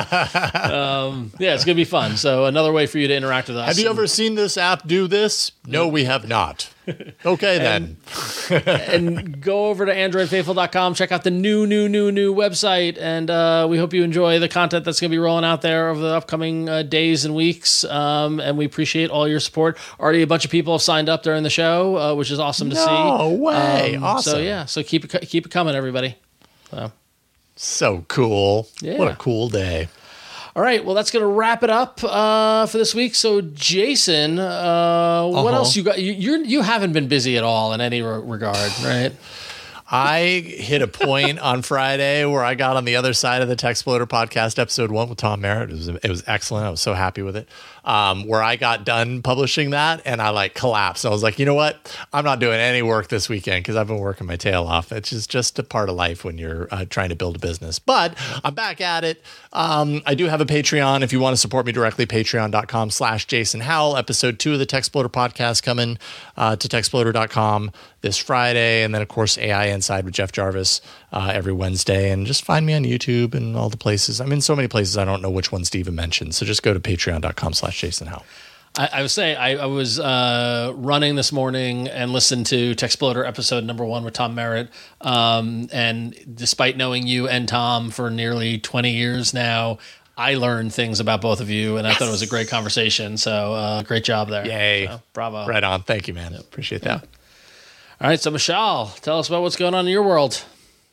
um, yeah, it's going to be fun. So another way for you to interact with us. Have you ever seen this app do this? No, we have not. Okay, then. and, and go over to android faithful dot com, check out the new, new, new, new website, and uh, we hope you enjoy the content that's going to be rolling out there over the upcoming uh, days and weeks, um, and we appreciate all your support. Already a bunch of people have signed up during the show, uh, which is awesome to no see. No way. Um, awesome. So, yeah, so keep it, keep it coming, everybody. So, so cool. Yeah. What a cool day. All right, well, that's going to wrap it up uh, for this week. So, Jason, uh, uh-huh. what else you got? You you're, you haven't been busy at all in any re- regard, right? I hit a point on Friday where I got on the other side of the Techsploder podcast, episode one with Tom Merritt. It was it was excellent. I was so happy with it. Um, where I got done publishing that and I like collapsed. I was like, you know what? I'm not doing any work this weekend because I've been working my tail off. It's just, just a part of life when you're uh, trying to build a business. But I'm back at it. Um, I do have a Patreon. If you want to support me directly, patreon.com slash Jason Howell. Episode two of the Techsploder podcast coming uh, to techsploder dot com this Friday. And then, of course, A I Inside with Jeff Jarvis uh, every Wednesday. And just find me on YouTube and all the places. I'm in so many places I don't know which ones to even mention. So just go to patreon.com slash Jason Howell. I, I would say I, I was uh, running this morning and listened to Techsploder episode number one with Tom Merritt. Um, and despite knowing you and Tom for nearly twenty years now, I learned things about both of you, and I yes. thought it was a great conversation. So uh, great job there. Yay. So, bravo. Right on. Thank you, man. Yep. Appreciate that. Yeah. All right. So, Michelle, tell us about what's going on in your world.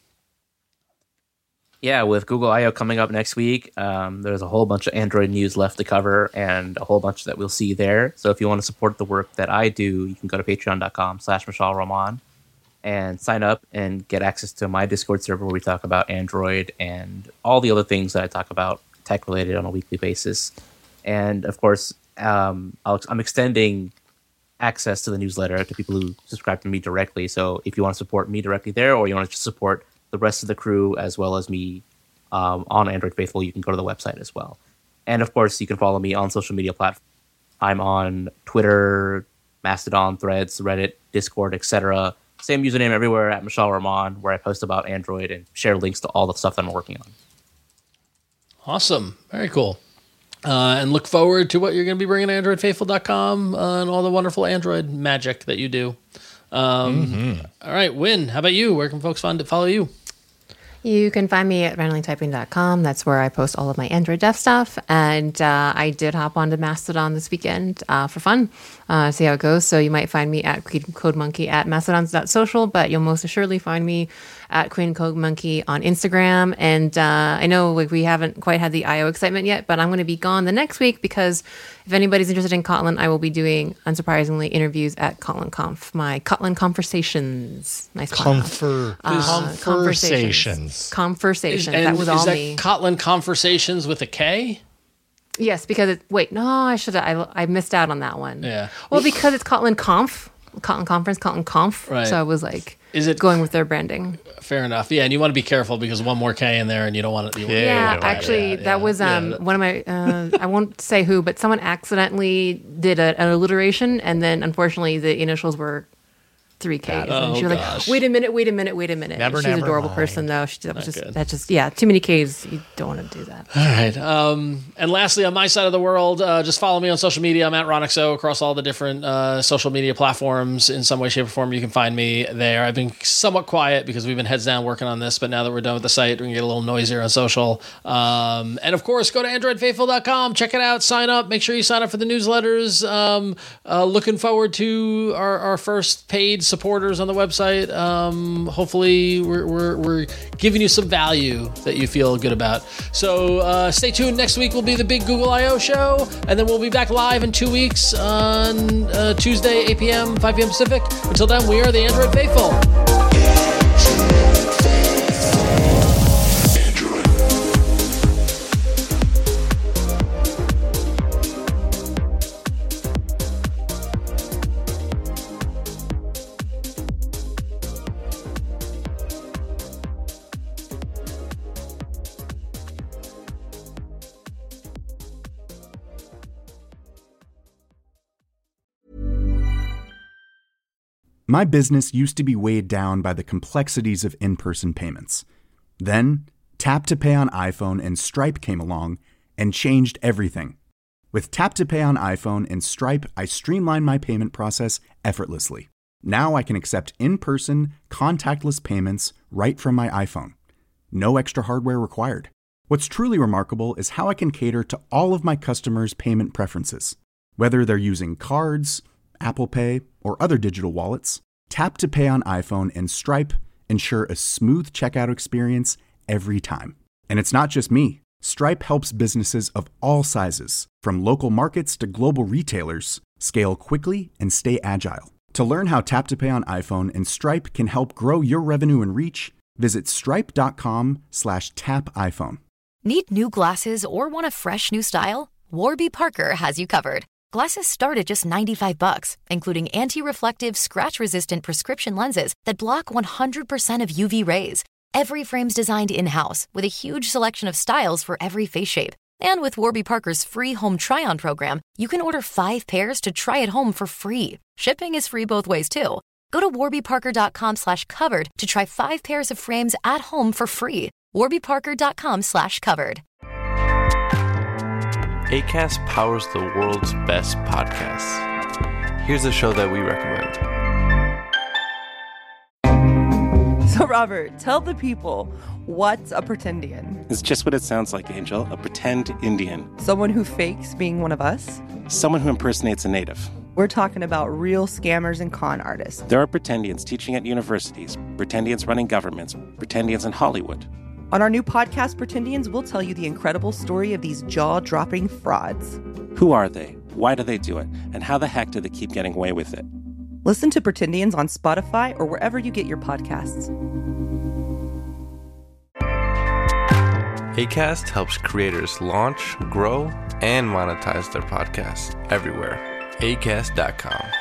Yeah, with Google I O coming up next week, um, there's a whole bunch of Android news left to cover and a whole bunch that we'll see there. So if you want to support the work that I do, you can go to patreon.com slash Michelle Roman and sign up and get access to my Discord server where we talk about Android and all the other things that I talk about tech-related on a weekly basis. And, of course, um, I'll, I'm extending access to the newsletter to people who subscribe to me directly. So if you want to support me directly there or you want to just support the rest of the crew, as well as me um, on Android Faithful, you can go to the website as well. And of course, you can follow me on social media platforms. I'm on Twitter, Mastodon, Threads, Reddit, Discord, et cetera. Same username everywhere at Michelle Roman, where I post about Android and share links to all the stuff that I'm working on. Awesome. Very cool. Uh, and look forward to what you're going to be bringing to android faithful dot com uh, and all the wonderful Android magic that you do. Um, mm-hmm. All right, Win, how about you? Where can folks find to follow you? You can find me at randomly typing dot com. That's where I post all of my Android dev stuff. And uh, I did hop onto Mastodon this weekend uh, for fun, uh, see how it goes. So you might find me at CodeMonkey at mastodons dot social, but you'll most assuredly find me at Queen CodeMonkey on Instagram. And uh, I know like we haven't quite had the I O excitement yet, but I'm going to be gone the next week because if anybody's interested in Kotlin, I will be doing, unsurprisingly, interviews at Kotlin Conf, my Kotlin Conversations. Nice Confer- uh, Conversations. Conversations. Is, that was is all that me. Kotlin Conversations with a K? Yes, because it, wait, no, I should have, I, I missed out on that one. Yeah. Well, because it's Kotlin Conf, Kotlin Conference, Kotlin Conf. Right. So I was like, is it going with their branding? Fair enough. Yeah, and you want to be careful because one more K in there and you don't want it. You yeah, yeah, actually, yeah, that yeah, was um, yeah. one of my, uh, I won't say who, but someone accidentally did a, an alliteration, and then unfortunately the initials were three Ks. Oh, and she was gosh. like, wait a minute, wait a minute, wait a minute. Never, She's an never adorable mind. person, though. She, that was Not just, good. that just, yeah, too many Ks. You don't want to do that. All right. Um, and lastly, on my side of the world, uh, just follow me on social media. I'm at Ronixo across all the different uh, social media platforms in some way, shape, or form. You can find me there. I've been somewhat quiet because we've been heads down working on this, but now that we're done with the site, we can get a little noisier on social. Um, and of course, go to android faithful dot com, check it out, sign up. Make sure you sign up for the newsletters. Um, uh, looking forward to our, our first paid supporters on the website. Um, hopefully, we're, we're, we're giving you some value that you feel good about. So uh, stay tuned. Next week will be the big Google I O show, and then we'll be back live in two weeks on uh, Tuesday, eight p.m., five p.m. Pacific. Until then, we are the Android Faithful. My business used to be weighed down by the complexities of in-person payments. Then, Tap to Pay on iPhone and Stripe came along and changed everything. With Tap to Pay on iPhone and Stripe, I streamlined my payment process effortlessly. Now I can accept in-person, contactless payments right from my iPhone. No extra hardware required. What's truly remarkable is how I can cater to all of my customers' payment preferences. Whether they're using cards, Apple Pay, or other digital wallets, Tap to Pay on iPhone and Stripe ensure a smooth checkout experience every time. And it's not just me. Stripe helps businesses of all sizes, from local markets to global retailers, scale quickly and stay agile. To learn how Tap to Pay on iPhone and Stripe can help grow your revenue and reach, visit stripe.com slash tap iPhone. Need new glasses or want a fresh new style? Warby Parker has you covered. Glasses start at just ninety-five bucks, including anti-reflective, scratch-resistant prescription lenses that block one hundred percent of U V rays. Every frame's designed in-house with a huge selection of styles for every face shape. And with Warby Parker's free home try-on program, you can order five pairs to try at home for free. Shipping is free both ways, too. Go to warbyparker.com slash covered to try five pairs of frames at home for free. warbyparker.com slash covered. Acast powers the world's best podcasts. Here's a show that we recommend. So, Robert, tell the people, what's a pretendian? It's just what it sounds like, Angel. A pretend Indian. Someone who fakes being one of us? Someone who impersonates a native. We're talking about real scammers and con artists. There are pretendians teaching at universities, pretendians running governments, pretendians in Hollywood. On our new podcast, Pretendians, we'll tell you the incredible story of these jaw-dropping frauds. Who are they? Why do they do it? And how the heck do they keep getting away with it? Listen to Pretendians on Spotify or wherever you get your podcasts. Acast helps creators launch, grow, and monetize their podcasts everywhere. acast dot com.